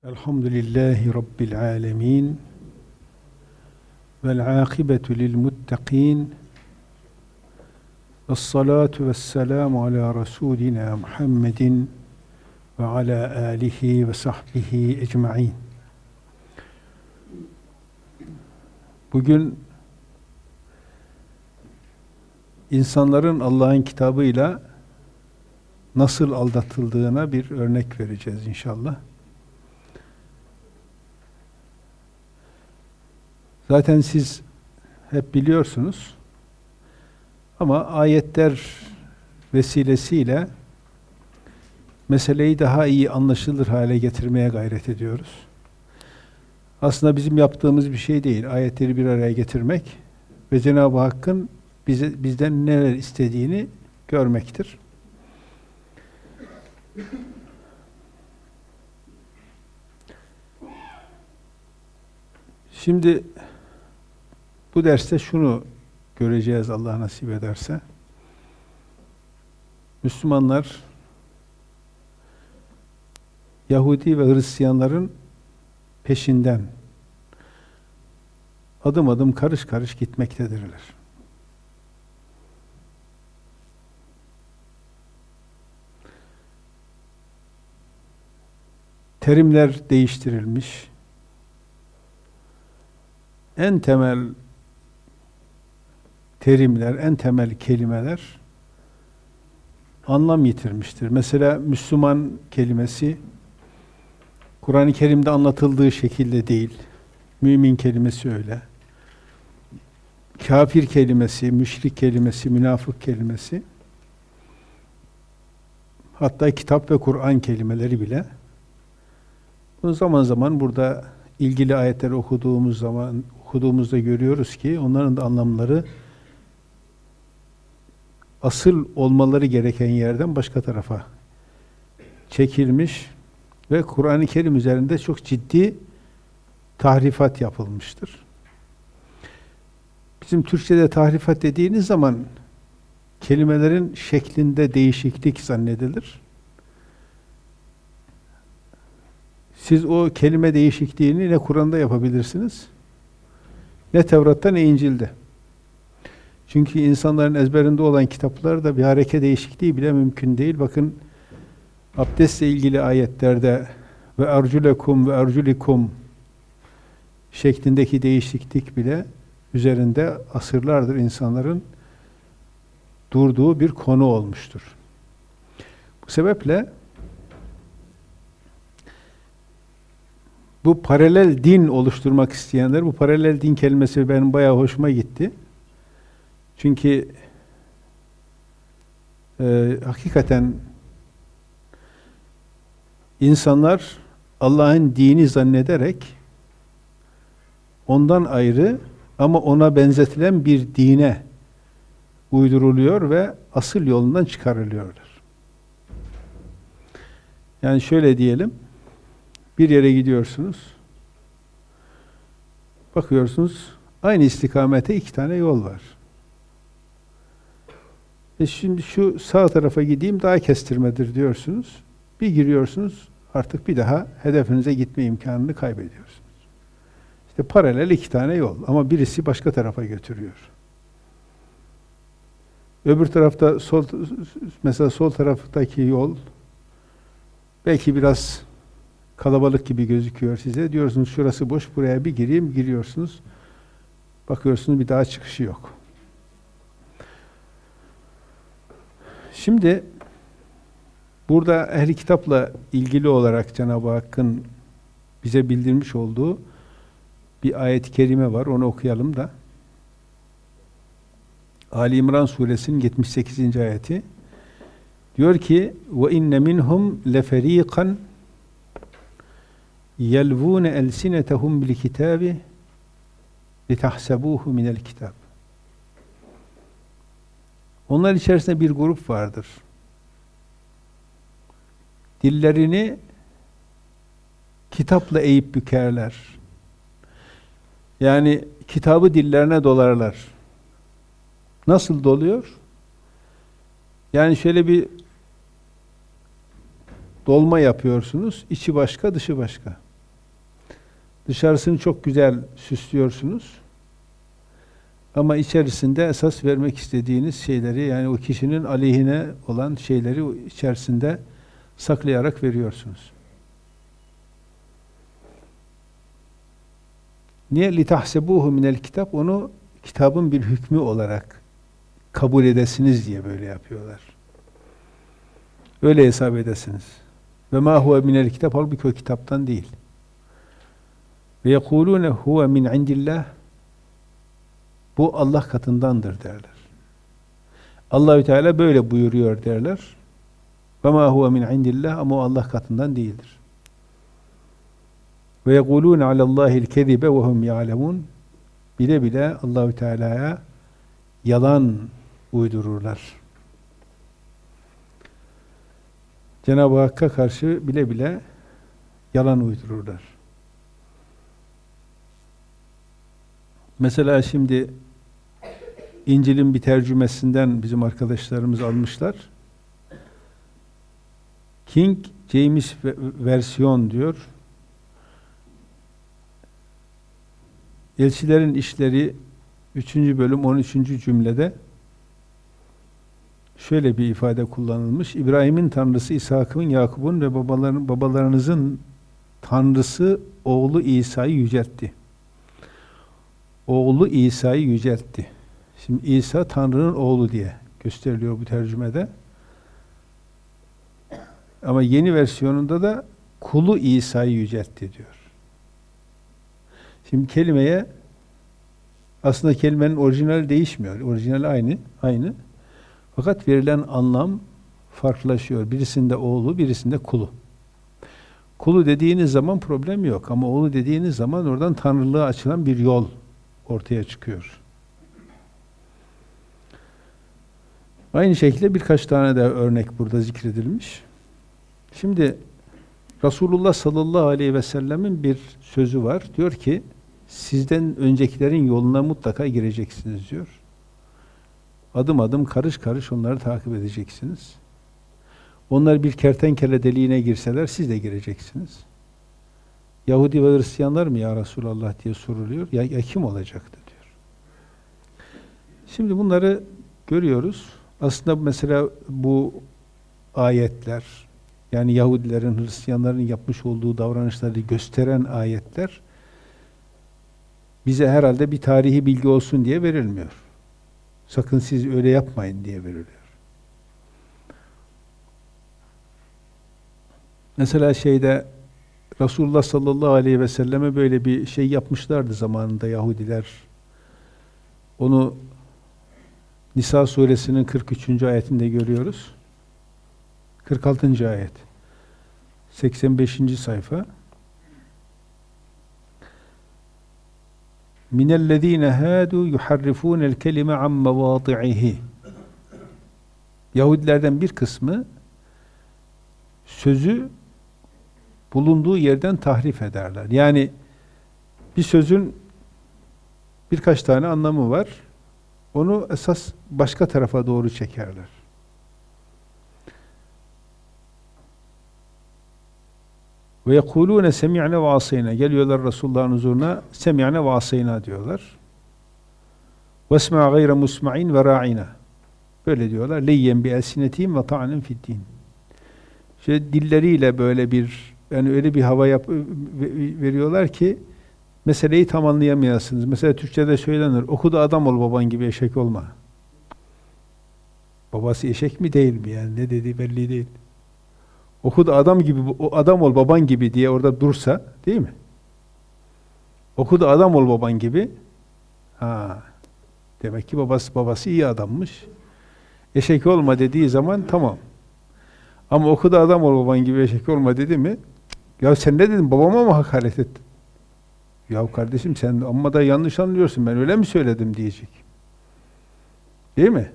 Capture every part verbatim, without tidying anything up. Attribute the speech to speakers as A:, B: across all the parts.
A: Elhamdülillahi Rabbil alemin. Vel âkıbetu lil muttaqin. Vessalatu vesselamu ala Resulina Muhammedin ve ala alihi ve sahbihi ecma'in. Bugün insanların Allah'ın kitabıyla nasıl aldatıldığına bir örnek vereceğiz inşallah. Zaten siz hep biliyorsunuz ama ayetler vesilesiyle meseleyi daha iyi anlaşılır hale getirmeye gayret ediyoruz. Aslında bizim yaptığımız bir şey değil. Ayetleri bir araya getirmek ve Cenab-ı Hakk'ın bize, bizden neler istediğini görmektir. Şimdi bu derste şunu göreceğiz Allah nasip ederse. Müslümanlar Yahudi ve Hristiyanların peşinden adım adım karış karış gitmektedirler. Terimler değiştirilmiş. En temel terimler, en temel kelimeler anlam yitirmiştir. Mesela Müslüman kelimesi Kur'an-ı Kerim'de anlatıldığı şekilde değil. Mümin kelimesi öyle. Kafir kelimesi, müşrik kelimesi, münafık kelimesi, hatta kitap ve Kur'an kelimeleri bile. Bu zaman zaman burada ilgili ayetleri okuduğumuz zaman okuduğumuzda görüyoruz ki onların da anlamları asıl olmaları gereken yerden başka tarafa çekilmiş ve Kur'an-ı Kerim üzerinde çok ciddi tahrifat yapılmıştır. Bizim Türkçe'de tahrifat dediğiniz zaman kelimelerin şeklinde değişiklik zannedilir. Siz o kelime değişikliğini ne Kur'an'da yapabilirsiniz, ne Tevrat'ta, ne İncil'de. Çünkü insanların ezberinde olan kitaplarda bir hareke değişikliği bile mümkün değil. Bakın, abdestle ilgili ayetlerde ve erculekum ve erculikum şeklindeki değişiklik bile üzerinde asırlardır insanların durduğu bir konu olmuştur. Bu sebeple bu paralel din oluşturmak isteyenler, bu paralel din kelimesi benim bayağı hoşuma gitti. Çünkü e, hakikaten insanlar Allah'ın dini zannederek ondan ayrı ama ona benzetilen bir dine uyduruluyor ve asıl yolundan çıkarılıyorlar. Yani şöyle diyelim, bir yere gidiyorsunuz, bakıyorsunuz aynı istikamete iki tane yol var. E şimdi şu sağ tarafa gideyim daha kestirmedir diyorsunuz. Bir giriyorsunuz, artık bir daha hedefinize gitme imkanını kaybediyorsunuz. İşte paralel iki tane yol ama birisi başka tarafa götürüyor. Öbür tarafta sol, mesela sol taraftaki yol belki biraz kalabalık gibi gözüküyor size. Diyorsunuz şurası boş, buraya bir gireyim, giriyorsunuz. Bakıyorsunuz bir daha çıkışı yok. Şimdi burada ehli kitapla ilgili olarak Cenab-ı Hakk'ın bize bildirmiş olduğu bir ayet-i kerime var. Onu okuyalım da. Ali İmran suresinin yetmiş sekizinci ayeti diyor ki: "Ve inne minhum leferiqan yelvûne elsinetehum bil kitâbi litahsebuhu minel kitab." Onlar içerisinde bir grup vardır. Dillerini kitapla eğip bükerler. Yani kitabı dillerine dolarlar. Nasıl doluyor? Yani şöyle bir dolma yapıyorsunuz, içi başka, dışı başka. Dışarısını çok güzel süslüyorsunuz. Ama içerisinde esas vermek istediğiniz şeyleri, yani o kişinin aleyhine olan şeyleri içerisinde saklayarak veriyorsunuz. Niye? لِتَحْسَبُوهُ مِنَ الْكِتَابِ Onu kitabın bir hükmü olarak kabul edesiniz diye böyle yapıyorlar. Öyle hesap edesiniz. Ve ma huve minel kitap, halbuki o kitaptan değil. Ve yekulune huve min indillah, bu Allah katındandır derler. Allahü Teala böyle buyuruyor derler. Ve ma huve min indillah, ama o Allah katından değildir. Ve yekulune alallahil kezibe ve hum ya'lemun, bile bile Allahü Teala'ya yalan uydururlar. Cenab-ı Hakk'a karşı bile bile yalan uydururlar. Mesela şimdi İncil'in bir tercümesinden bizim arkadaşlarımız almışlar. King James versiyon diyor. Elçilerin İşleri üçüncü bölüm on üçüncü cümlede şöyle bir ifade kullanılmış. İbrahim'in tanrısı İshak'ın, Yakub'un ve babaların, babalarınızın tanrısı oğlu İsa'yı yüceltti. Oğlu İsa'yı yüceltti. Şimdi İsa Tanrı'nın oğlu diye gösteriliyor bu tercümede. Ama yeni versiyonunda da kulu İsa'yı yüceltti diyor. Şimdi kelimeye, aslında kelimenin orijinali değişmiyor. Orijinali aynı, aynı. Fakat verilen anlam farklılaşıyor. Birisinde oğlu, birisinde kulu. Kulu dediğiniz zaman problem yok. Ama oğlu dediğiniz zaman oradan tanrılığa açılan bir yol ortaya çıkıyor. Aynı şekilde birkaç tane daha örnek burada zikredilmiş. Şimdi Resulullah sallallahu aleyhi ve sellemin bir sözü var. Diyor ki, sizden öncekilerin yoluna mutlaka gireceksiniz diyor. Adım adım, karış karış onları takip edeceksiniz. Onlar bir kertenkele deliğine girseler siz de gireceksiniz. Yahudi ve Hristiyanlar mı ya Resulallah diye soruluyor. Ya, ya kim olacaktı diyor. Şimdi bunları görüyoruz. Aslında mesela bu ayetler, yani Yahudilerin, Hristiyanların yapmış olduğu davranışları gösteren ayetler bize herhalde bir tarihi bilgi olsun diye verilmiyor. Sakın siz öyle yapmayın diye veriliyor. Mesela şeyde Resulullah sallallahu aleyhi ve selleme böyle bir şey yapmışlardı zamanında Yahudiler. Onu Nisa suresinin kırk üçüncü ayetinde görüyoruz. kırk altıncı ayet. seksen beşinci sayfa. Minellezîne hâdû yuharrifûnel kelime an mevâdi'ihi. Yahudilerden bir kısmı sözü bulunduğu yerden tahrif ederler. Yani bir sözün birkaç tane anlamı var. Onu esas başka tarafa doğru çekerler. Ve yekulûne semi'ne ve asayna. Geliyorlar Resulullah'ın huzuruna, semi'ne ve asayna diyorlar. Vesma gayre musma'in ve ra'ina. Böyle diyorlar. Leyyen bi elsinetihim ve ta'nen fi'd-din. İşte dilleriyle böyle bir, yani öyle bir hava yap, veriyorlar ki meseleyi tam anlayamayasınız. Mesela Türkçe'de söylenir, oku da adam ol baban gibi, eşek olma. Babası eşek mi değil mi yani, ne dediği belli değil. Oku da adam gibi, o adam ol baban gibi diye orada dursa, değil mi? Oku da adam ol baban gibi. Ha, demek ki babası babası iyi adammış. Eşek olma dediği zaman tamam. Ama oku da adam ol baban gibi, eşek olma dedi mi? Ya sen ne dedin? Babama mı hakaret ettin? Ya kardeşim sen amma da yanlış anlıyorsun. Ben öyle mi söyledim diyecek. Değil mi?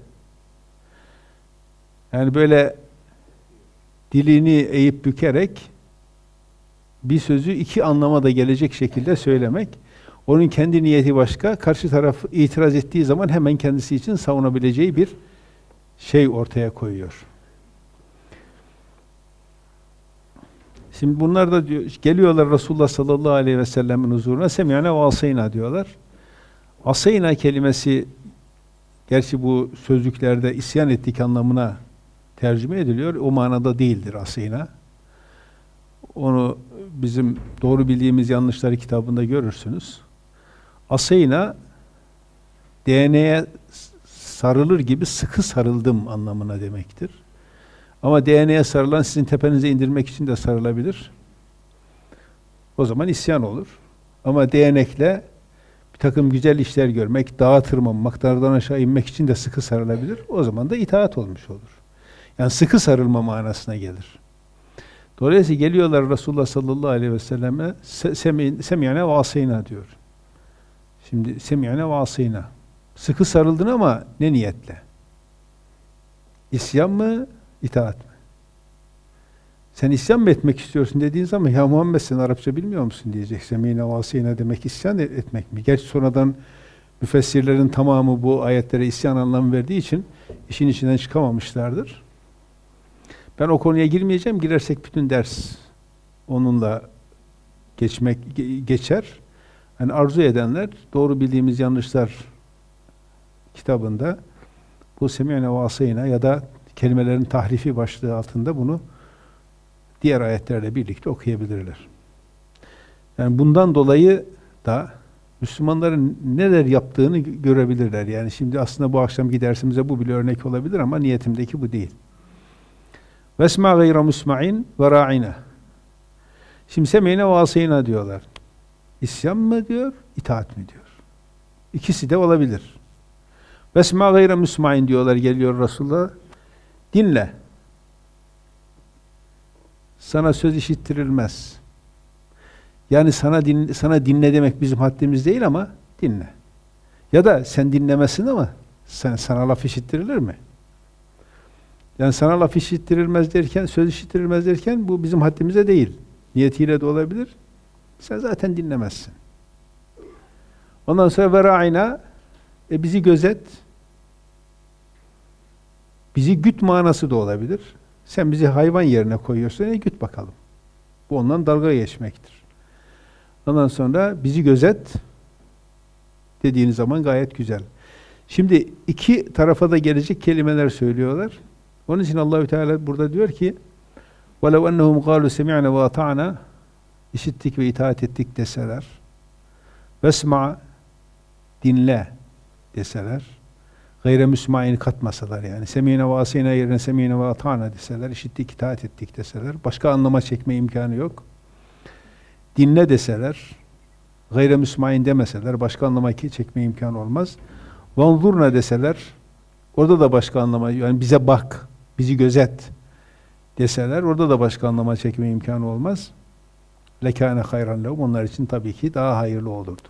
A: Yani böyle dilini eğip bükerek bir sözü iki anlama da gelecek şekilde söylemek, onun kendi niyeti başka, karşı taraf itiraz ettiği zaman hemen kendisi için savunabileceği bir şey ortaya koyuyor. Şimdi bunlar da diyor, geliyorlar Resulullah sallallahu aleyhi ve sellemin huzuruna, semiyane ve asayna diyorlar. Asayna kelimesi, gerçi bu sözlüklerde isyan ettik anlamına tercüme ediliyor. O manada değildir asayna. Onu bizim Doğru Bildiğimiz Yanlışları kitabında görürsünüz. Asayna, D N A'ya sarılır gibi sıkı sarıldım anlamına demektir. Ama D N A'ya sarılan sizin tepenize indirmek için de sarılabilir. O zaman isyan olur. Ama değnekle bir takım güzel işler görmek, dağa tırmanmak, dağdan aşağı inmek için de sıkı sarılabilir. O zaman da itaat olmuş olur. Yani sıkı sarılma manasına gelir. Dolayısıyla geliyorlar Resulullah sallallahu aleyhi ve selleme, semiyane ve asayna diyor. Şimdi semiyane ve asayna. Sıkı sarıldın ama ne niyetle? İsyan mı, itaat mi? Sen isyan mı etmek istiyorsun dediğin zaman, ya Muhammed sen Arapça bilmiyor musun diyecek. Semîne ve asîne demek isyan etmek mi? Gerçi sonradan müfessirlerin tamamı bu ayetlere isyan anlamı verdiği için işin içinden çıkamamışlardır. Ben o konuya girmeyeceğim. Girersek bütün ders onunla geçmek geçer. Yani arzu edenler Doğru Bildiğimiz Yanlışlar kitabında bu semîne ve asîne ya da kelimelerin tahrifi başlığı altında bunu diğer ayetlerle birlikte okuyabilirler. Yani bundan dolayı da Müslümanların neler yaptığını görebilirler. Yani şimdi aslında bu akşamki dersimize bu bile örnek olabilir ama niyetimdeki bu değil. Vesma gayra musma'in ve ra'ina. Şimdi semîne ve asîne diyorlar. İsyan mı diyor, itaat mi diyor. İkisi de olabilir. Vesma gayra musma'in diyorlar, geliyor Resulullah. Dinle. Sana söz işittirilmez. Yani sana din, sana dinle demek bizim haddimiz değil ama dinle. Ya da sen dinlemesin ama sen, sana laf işittirilir mi? Yani sana laf işittirilmez derken, söz işittirilmez derken bu bizim haddimize değil. Niyetiyle de olabilir. Sen zaten dinlemezsin. Ondan sonra vera'ina, e bizi gözet. Bizi güt manası da olabilir. Sen bizi hayvan yerine koyuyorsun, e güt bakalım. Bu ondan dalga geçmektir. Ondan sonra bizi gözet dediğiniz zaman gayet güzel. Şimdi iki tarafa da gelecek kelimeler söylüyorlar. Onun için Allahü Teala burada diyor ki: وَلَوْ أَنَّهُمْ قَالُوا سَمِعْنَا وَأَطَعْنَا, işittik ve itaat ettik deseler, وَاسْمَعْ, dinle deseler, gayre müsmain katmasalar, yani semîne ve asîne yerine semîne ve ata'na deseler, işittik, itaat ettik deseler, başka anlama çekme imkanı yok. Dinle deseler, gayre müsmain demeseler, başka anlama çekme imkanı olmaz. Vanzurna deseler, orada da başka anlama, yani bize bak, bizi gözet deseler, orada da başka anlama çekme imkanı olmaz. Lekâne hayran lehum, onlar için tabii ki daha hayırlı olurdu.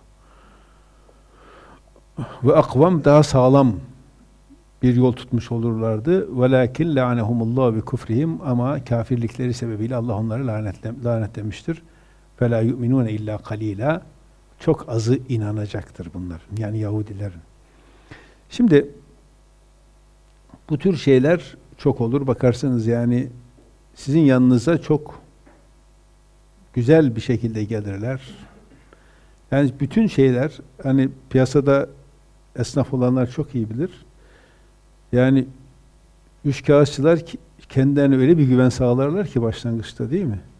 A: Ve akvam, daha sağlam bir yol tutmuş olurlardı. وَلَاكِنْ لَعَنَهُمُ اللّٰهُ بِكُفْرِهِمْ, ama kafirlikleri sebebiyle Allah onları lanetle, lanetlemiştir. فَلَا يُؤْمِنُونَ اِلَّا قَلِيلًا, çok azı inanacaktır bunlar. Yani Yahudilerin. Şimdi bu tür şeyler çok olur. Bakarsınız yani sizin yanınıza çok güzel bir şekilde gelirler. Yani bütün şeyler, hani piyasada esnaf olanlar çok iyi bilir. Yani üçkağıtçılar kendilerine öyle bir güven sağlarlar ki başlangıçta, değil mi?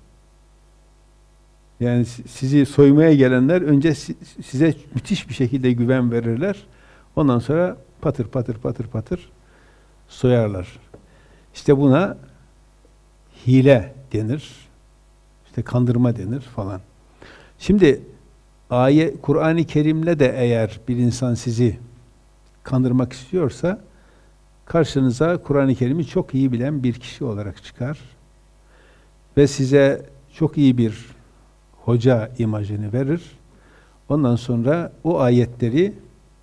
A: Yani sizi soymaya gelenler önce size müthiş bir şekilde güven verirler. Ondan sonra patır patır patır patır soyarlar. İşte buna hile denir. İşte kandırma denir falan. Şimdi ayet, Kur'an-ı Kerim'le de eğer bir insan sizi kandırmak istiyorsa, karşınıza Kur'an-ı Kerim'i çok iyi bilen bir kişi olarak çıkar ve size çok iyi bir hoca imajını verir. Ondan sonra o ayetleri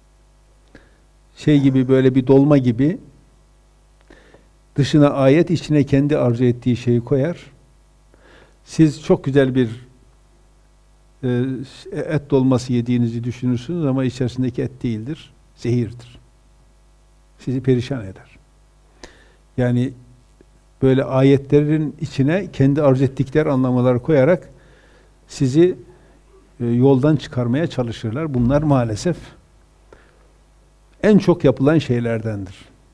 A: şey gibi, böyle bir dolma gibi dışına ayet, içine kendi arzu ettiği şeyi koyar. Siz çok güzel bir e, et dolması yediğinizi düşünürsünüz ama içerisindeki et değildir, zehirdir. Sizi perişan eder. Yani böyle ayetlerin içine kendi arzu ettikleri anlamaları koyarak sizi e, yoldan çıkarmaya çalışırlar. Bunlar maalesef en çok yapılan şeylerdendir.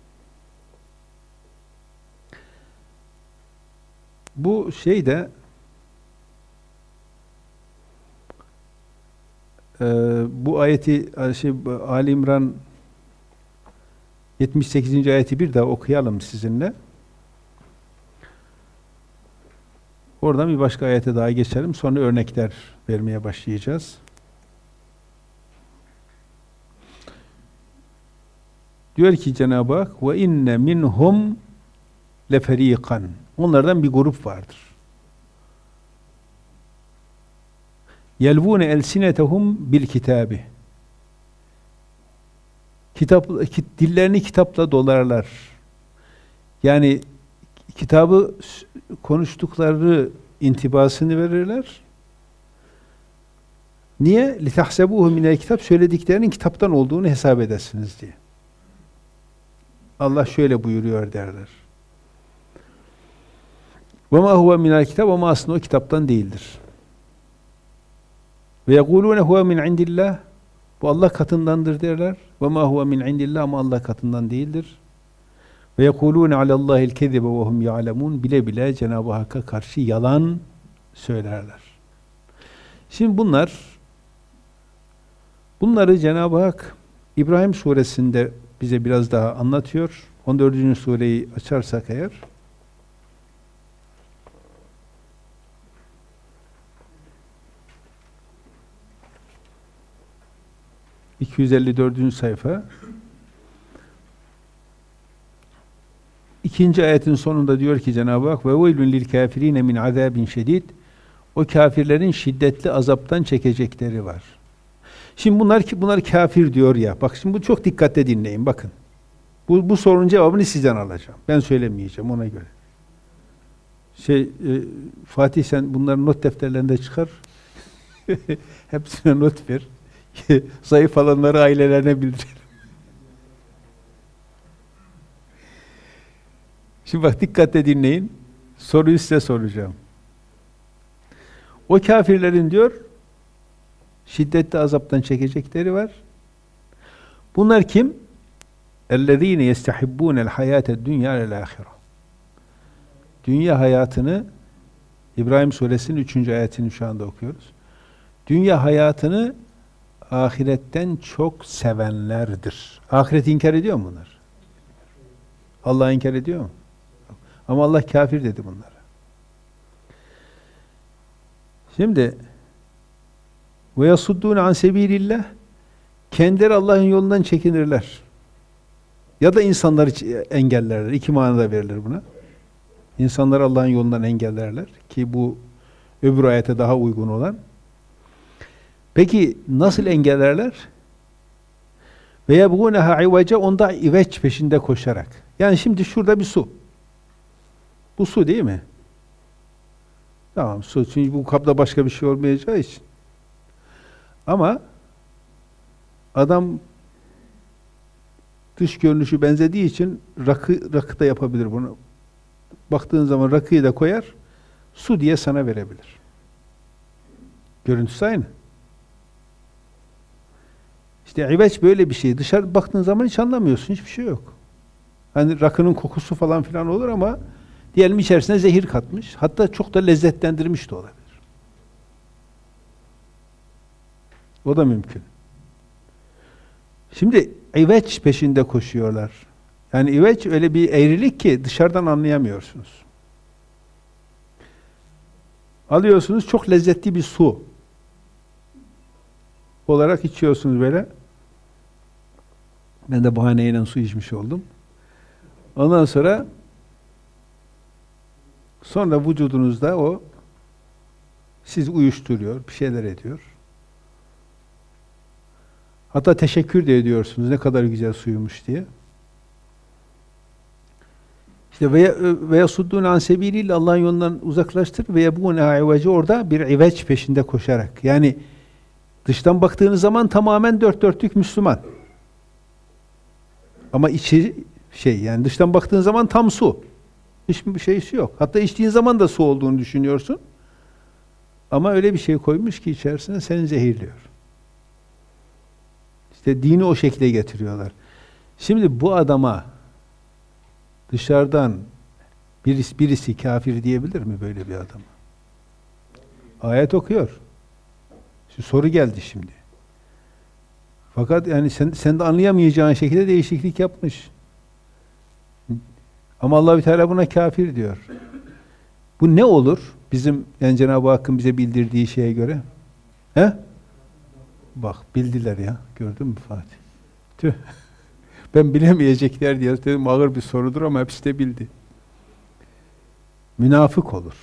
A: Bu şey de e, bu ayeti şey, Ali İmran yetmiş sekizinci ayeti bir daha okuyalım sizinle. Oradan bir başka ayete daha geçelim. Sonra örnekler vermeye başlayacağız. Diyor ki Cenab-ı Hak ve inne minhum leferiqan. Onlardan bir grup vardır. Yelvune elsinetehum bil kitabi. Kitap dillerini kitapla dolarlar. Yani kitabı konuştukları intibasını verirler. Niye? Litahsebuhu minel kitap, söylediklerinin kitaptan olduğunu hesap edesiniz diye. Allah şöyle buyuruyor derler. Ve ma huve minel kitap, ama aslında o kitaptan değildir. Ve yekulune huve min indillah, bu Allah katındandır derler. Ve ma huve min indillah, ama Allah katından değildir. Ve yekulune alallahil kezibe ve hum ya'lemun, bile bile Cenab-ı Hakk'a karşı yalan söylerler. Şimdi bunlar bunları Cenab-ı Hak İbrahim suresinde bize biraz daha anlatıyor. on dördüncü sureyi açarsak eğer, iki yüz elli dördüncü sayfa, İkinci ayetin sonunda diyor ki Cenab-ı Hak ve veylün lil kafirine min azabin şedid, o kafirlerin şiddetli azaptan çekecekleri var. Şimdi bunlar ki bunlar kafir diyor ya. Bak şimdi bu çok dikkatle dinleyin bakın. Bu bu sorunun cevabını sizden alacağım. Ben söylemeyeceğim ona göre. Şey e, Fatih sen bunların not defterlerinde çıkar. Hepsine not ver. Zayıf olanları ailelerine bildirelim. Şimdi bak dikkatle dinleyin. Soruyu size soracağım. O kafirlerin diyor şiddetli azaptan çekecekleri var. Bunlar kim? اَلَّذ۪ينَ يَسْتَحِبُّونَ الْحَيَاةَ الدُّنْيَا لَلْآخِرَةِ. Dünya hayatını, İbrahim suresinin üçüncü ayetini şu anda okuyoruz. Dünya hayatını ahiretten çok sevenlerdir. Ahireti inkar ediyor mu bunlar? Allah'ı inkar ediyor mu? Ama Allah kafir dedi bunlara. Şimdi ve yasuddûne an sebîlillah, kendileri Allah'ın yolundan çekinirler. Ya da insanları engellerler. İki manada verilir buna. İnsanları Allah'ın yolundan engellerler ki bu öbür ayete daha uygun olan. Peki nasıl engellerler? Ve yebgûneha ivaca, onda iveç peşinde koşarak. Yani şimdi şurada bir su. Bu su değil mi? Tamam su. Çünkü bu kapta başka bir şey olmayacağı için. Ama adam dış görünüşü benzediği için rakı, rakı da yapabilir bunu. Baktığın zaman rakıyı da koyar, su diye sana verebilir. Görüntüsü aynı. İşte iveç böyle bir şey. Dışarı baktığın zaman hiç anlamıyorsun, hiçbir şey yok. Hani rakının kokusu falan filan olur ama diyelim içerisine zehir katmış. Hatta çok da lezzetlendirmiş de olabilir. O da mümkün. Şimdi iveç peşinde koşuyorlar. Yani iveç öyle bir eğrilik ki dışarıdan anlayamıyorsunuz. Alıyorsunuz, çok lezzetli bir su olarak içiyorsunuz böyle. Ben de bahaneyle su içmiş oldum. Ondan sonra sonra vücudunuzda o sizi uyuşturuyor, bir şeyler ediyor. Hatta teşekkür de ediyorsunuz, ne kadar güzel suymuş diye. İşte ve ve yasuddun an sebilillah, Allah'ın yolundan uzaklaştır ve yebûne ivece, orada bir iveç peşinde koşarak. Yani dıştan baktığınız zaman tamamen dört dörtlük Müslüman. Ama içi şey, yani dıştan baktığın zaman tam su. Hiçbir şeysi yok. Hatta içtiğin zaman da su olduğunu düşünüyorsun. Ama öyle bir şey koymuş ki içerisine seni zehirliyor. İşte dini o şekilde getiriyorlar. Şimdi bu adama dışarıdan birisi, birisi kafir diyebilir mi böyle bir adama? Ayet okuyor. Şimdi soru geldi şimdi. Fakat yani sen, sen de anlayamayacağın şekilde değişiklik yapmış. Ama Allah-u Teala buna kafir diyor. Bu ne olur? Bizim yani Cenab-ı Hakk'ın bize bildirdiği şeye göre. He? Bak bildiler ya. Gördün mü Fatih? Tüh. Ben bilemeyecekler diye dedim ağır bir sorudur ama hepsi de bildi. Münafık olur.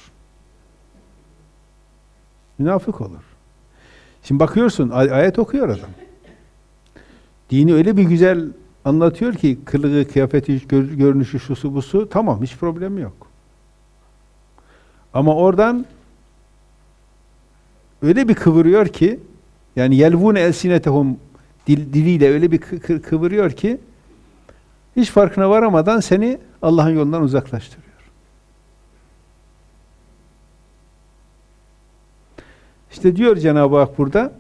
A: Münafık olur. Şimdi bakıyorsun ay- ayet okuyor adam. Dini öyle bir güzel anlatıyor ki kılığı, kıyafeti, gör, görünüşü, şusu busu tamam hiç problemi yok. Ama oradan öyle bir kıvırıyor ki yani yelvune elsinetehum dil, diliyle öyle bir kı, kı, kıvırıyor ki hiç farkına varamadan seni Allah'ın yolundan uzaklaştırıyor. İşte diyor Cenab-ı Hak burada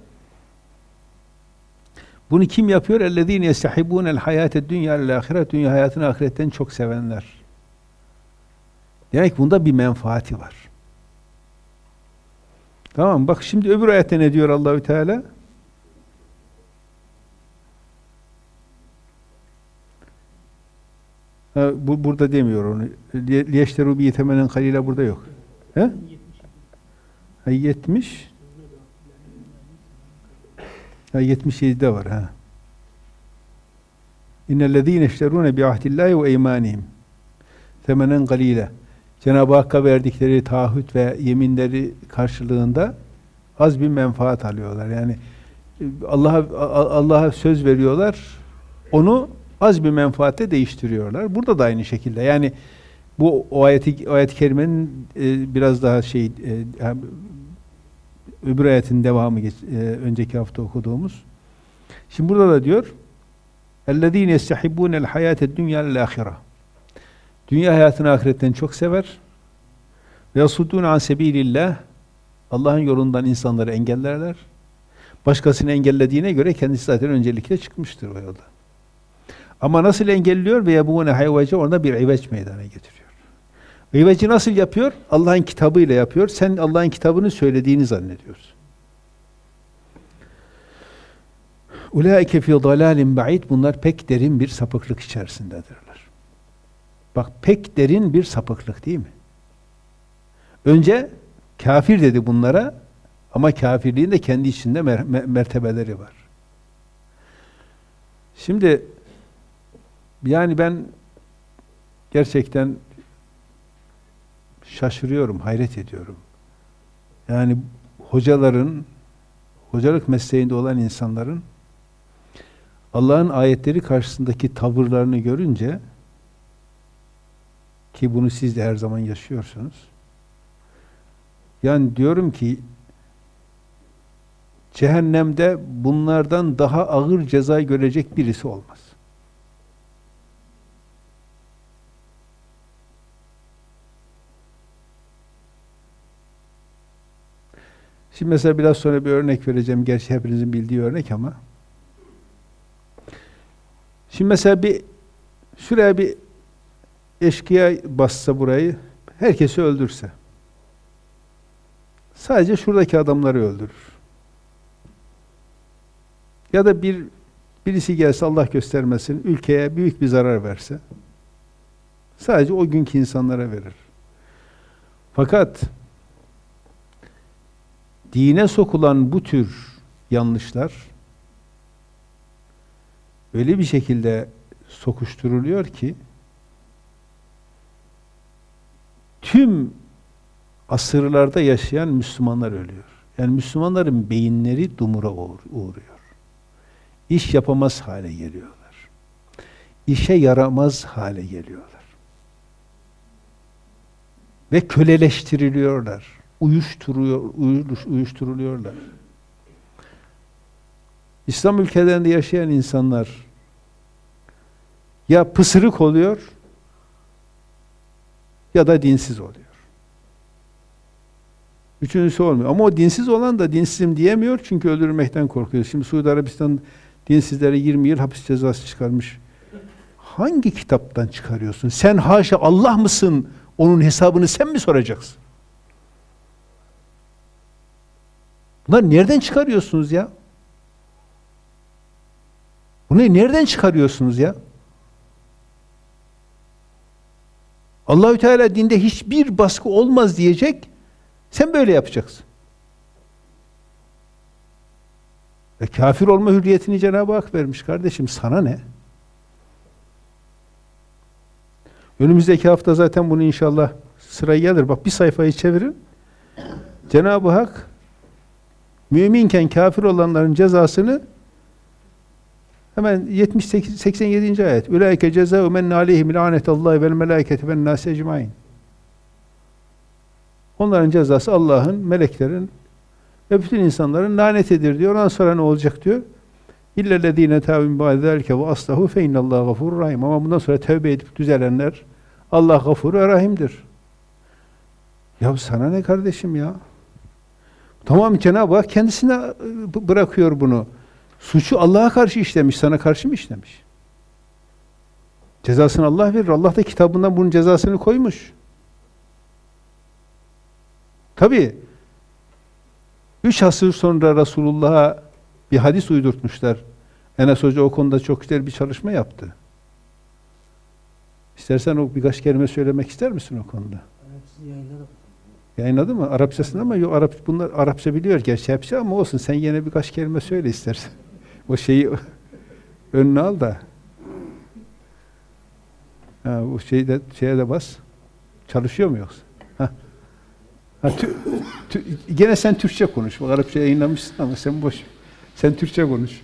A: bunu kim yapıyor? اَلَّذ۪ينَ يَسْتَحِبُونَ الْحَيَاةَ الدُّنْيَا الْآخِرَةِ Dünya hayatını ahiretten çok sevenler. Demek bunda bir menfaati var. Tamam bak şimdi öbür ayette ne diyor Allahü Teala? Ha, bu, burada demiyor onu. لِيَشْتَرُوا بِي ثَمَنًا قَلِيلًا burada yok. He? Ha, yetmiş. Ha, yetmiş yedide var ha. İnnellezîne işterûne bi'ahdillâhi ve eymânihim semenen galîle. Cenab-ı Hakk'a verdikleri taahhüt ve yeminleri karşılığında az bir menfaat alıyorlar. Yani Allah'a Allah'a söz veriyorlar. Onu az bir menfaatle değiştiriyorlar. Burada da aynı şekilde. Yani bu o ayeti ayet-i kerimenin e, biraz daha şey e, öbür ayetin devamı geç, e, önceki hafta okuduğumuz. Şimdi burada da diyor اَلَّذ۪ينَ يَسْتَحِبُّونَ الْحَيَاةَ الدُّنْيَا الْآخِرَةِ Dünya hayatını ahiretten çok sever. وَيَصُدُّونَ عَنْ سَب۪يلِ اللّٰهِ Allah'ın yolundan insanları engellerler. Başkasını engellediğine göre kendisi zaten öncelikle çıkmıştır o yolda. Ama nasıl engelliyor? وَيَبُونَ حَيْوَجَ Orada bir iveç meydana getiriyor. İveci nasıl yapıyor? Allah'ın kitabıyla yapıyor. Sen Allah'ın kitabını söylediğini zannediyorsun. Ulaike fi dalalin ba'id bunlar pek derin bir sapıklık içerisindedirler. Bak pek derin bir sapıklık değil mi? Önce kafir dedi bunlara ama kafirliğin de kendi içinde mer- mertebeleri var. Şimdi yani ben gerçekten şaşırıyorum, hayret ediyorum. Yani hocaların, hocalık mesleğinde olan insanların Allah'ın ayetleri karşısındaki tavırlarını görünce ki bunu siz de her zaman yaşıyorsunuz. Yani diyorum ki cehennemde bunlardan daha ağır ceza görecek birisi olmaz. Şimdi mesela biraz sonra bir örnek vereceğim. Gerçi hepinizin bildiği örnek ama. Şimdi mesela bir şuraya bir eşkıya bassa burayı, herkesi öldürse. Sadece şuradaki adamları öldürür. Ya da bir birisi gelse Allah göstermesin, ülkeye büyük bir zarar verse. Sadece o günkü insanlara verir. Fakat dine sokulan bu tür yanlışlar öyle bir şekilde sokuşturuluyor ki tüm asırlarda yaşayan Müslümanlar ölüyor. Yani Müslümanların beyinleri dumura uğruyor. İş yapamaz hale geliyorlar. İşe yaramaz hale geliyorlar. Ve köleleştiriliyorlar. Uyuşturuyor, uyuşturuluyorlar. İslam ülkelerinde yaşayan insanlar ya pısırık oluyor ya da dinsiz oluyor. Üçüncüsü olmuyor. Ama o dinsiz olan da dinsizim diyemiyor çünkü öldürülmekten korkuyor. Şimdi Suudi Arabistan dinsizlere yirmi yıl hapis cezası çıkarmış. Hangi kitaptan çıkarıyorsun? Sen haşa Allah mısın? Onun hesabını sen mi soracaksın? Bunları nereden çıkarıyorsunuz ya? Bunu nereden çıkarıyorsunuz ya? Allahü Teala dinde hiçbir baskı olmaz diyecek. Sen böyle yapacaksın. E, kafir olma hürriyetini Cenab-ı Hak vermiş kardeşim. Sana ne? Önümüzdeki hafta zaten bunu inşallah sıra gelir. Bak bir sayfayı çevirin. Cenab-ı Hak müminken kafir olanların cezasını hemen yetmiş sekiz seksen yedinci ayet. Ulaike cezâ'u men aleyhim lanetallâhi vel melâiketi ven nâsi ecmaîn. Onların cezası Allah'ın, meleklerin ve bütün insanların lanetidir diyor. Ondan sonra ne olacak diyor? İllellezîne tâbû min ba'de zâlike ve aslahû fe innallâhe gafûrur rahîm. Ama bundan sonra tövbe edip düzelenler Allah gafur ve rahimdir. Ya sana ne kardeşim ya? Tamam, Cenab-ı Hak kendisine bırakıyor bunu. Suçu Allah'a karşı işlemiş, sana karşı mı işlemiş? Cezasını Allah verir. Allah da kitabından bunun cezasını koymuş. Tabi üç asır sonra Resulullah'a bir hadis uydurtmuşlar. Enes Hoca o konuda çok güzel bir çalışma yaptı. İstersen o birkaç kelime söylemek ister misin o konuda?
B: Yayınladım.
A: Yayınladı mı? Arapçasını ama yok, Arap, bunlar Arapça biliyor gerçi hepsi ama olsun. Sen yine birkaç kelime söyle istersen. O şeyi önüne al da. Ha, o şeyi de, şeye de bas. Çalışıyor mu yoksa? Ha. Ha, tü, tü, gene sen Türkçe konuş. Bak Arapça yayınlamışsın ama sen boş. Sen Türkçe konuş.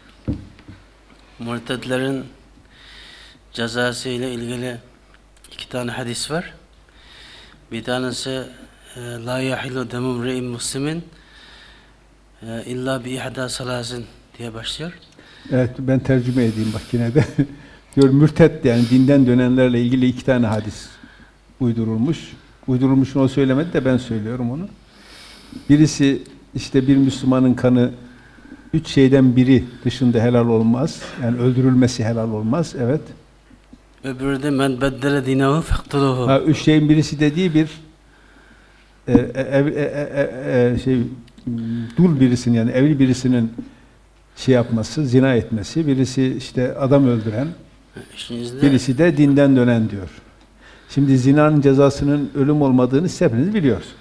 B: Murtedlerin cezası ile ilgili iki tane hadis var. Bir tanesi la yahilu demum re'in muslimin illa bi ihda salasin diye başlıyor.
A: Evet, ben tercüme edeyim bak yine de. Diyor mürted, yani dinden dönenlerle ilgili iki tane hadis uydurulmuş. Uydurulmuşunu o söylemedi de ben söylüyorum onu. Birisi işte bir Müslümanın kanı üç şeyden biri dışında helal olmaz. Yani öldürülmesi helal olmaz. Evet.
B: Öbürü de men beddele dinahu fektuluhu.
A: Ha, üç şeyin birisi dediği bir e, ev, e, e, e, şey dul birisinin, yani evli birisinin şey yapması, zina etmesi, birisi işte adam öldüren,
B: İşinizde...
A: birisi de dinden dönen diyor. Şimdi zinanın cezasının ölüm olmadığını siz hepiniz biliyorsunuz.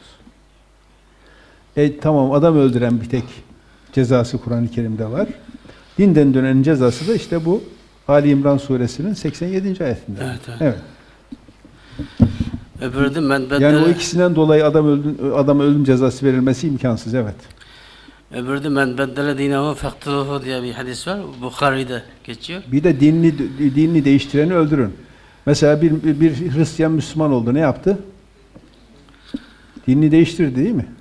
A: E tamam, adam öldüren bir tek cezası Kur'an-ı Kerim'de var. Dinden dönenin cezası da işte bu Ali İmran suresinin seksen yedinci ayetinde.
B: Evet, evet.
A: Evet.
B: Öbürü de men beddele...
A: Yani o ikisinden dolayı adam öldü, adama ölüm cezası verilmesi imkansız, evet.
B: Öbürü de men beddele dinahu fektuluhu diye bir hadis var. Bukhari'de geçiyor.
A: Bir de dinini dinini değiştireni öldürün. Mesela bir, bir Hristiyan Müslüman oldu. Ne yaptı? Dinini değiştirdi değil mi?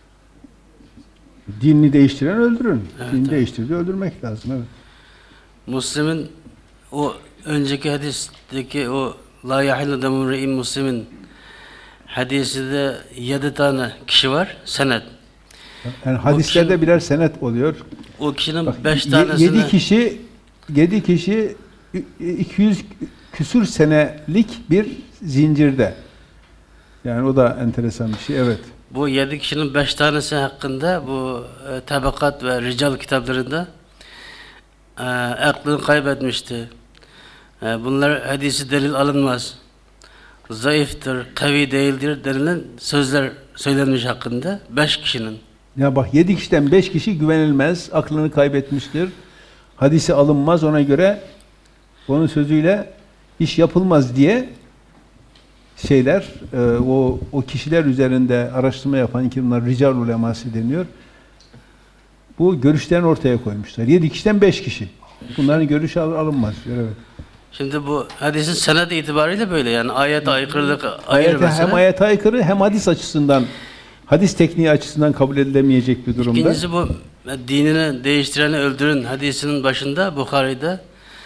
A: Dinini değiştiren öldürün.
B: Evet,
A: Dinini
B: evet.
A: değiştirdi, öldürmek lazım. Evet.
B: Müslümin o önceki hadisteki o la yahillu demun re'in muslimin hadisinde yedi tane kişi var. Senet.
A: Yani hadislerde
B: kişinin,
A: birer senet oluyor.
B: o kişinin
A: Bak,
B: beş
A: ye,
B: tanesini...
A: Yedi kişi yedi kişi iki yüz küsür senelik bir zincirde. Yani o da enteresan bir şey. Evet.
B: Bu yedi kişinin beş tanesi hakkında bu e, tabakat ve rical kitaplarında e, aklını kaybetmişti. E, bunlar hadisi delil alınmaz. Zayıftır, kavi değildir denilen sözler söylenmiş hakkında beş kişinin.
A: Ya bak, yedi kişiden beş kişi güvenilmez, aklını kaybetmiştir. Hadisi alınmaz, ona göre onun sözüyle iş yapılmaz diye şeyler, e, o o kişiler üzerinde araştırma yapan, ki bunlar rical uleması deniyor. Bu görüşlerini ortaya koymuşlar. Yedi kişiden beş kişi. Bunların görüşü al, alınmaz diyor. Evet.
B: Şimdi bu hadisin senedi itibariyle böyle, yani ayet aykırılık ayır
A: Ayete,
B: mesela.
A: hem ayete aykırı hem hadis açısından, hadis tekniği açısından kabul edilemeyecek bir durumda.
B: İkincisi bu dinini değiştireni öldürün hadisinin başında Bukhari'de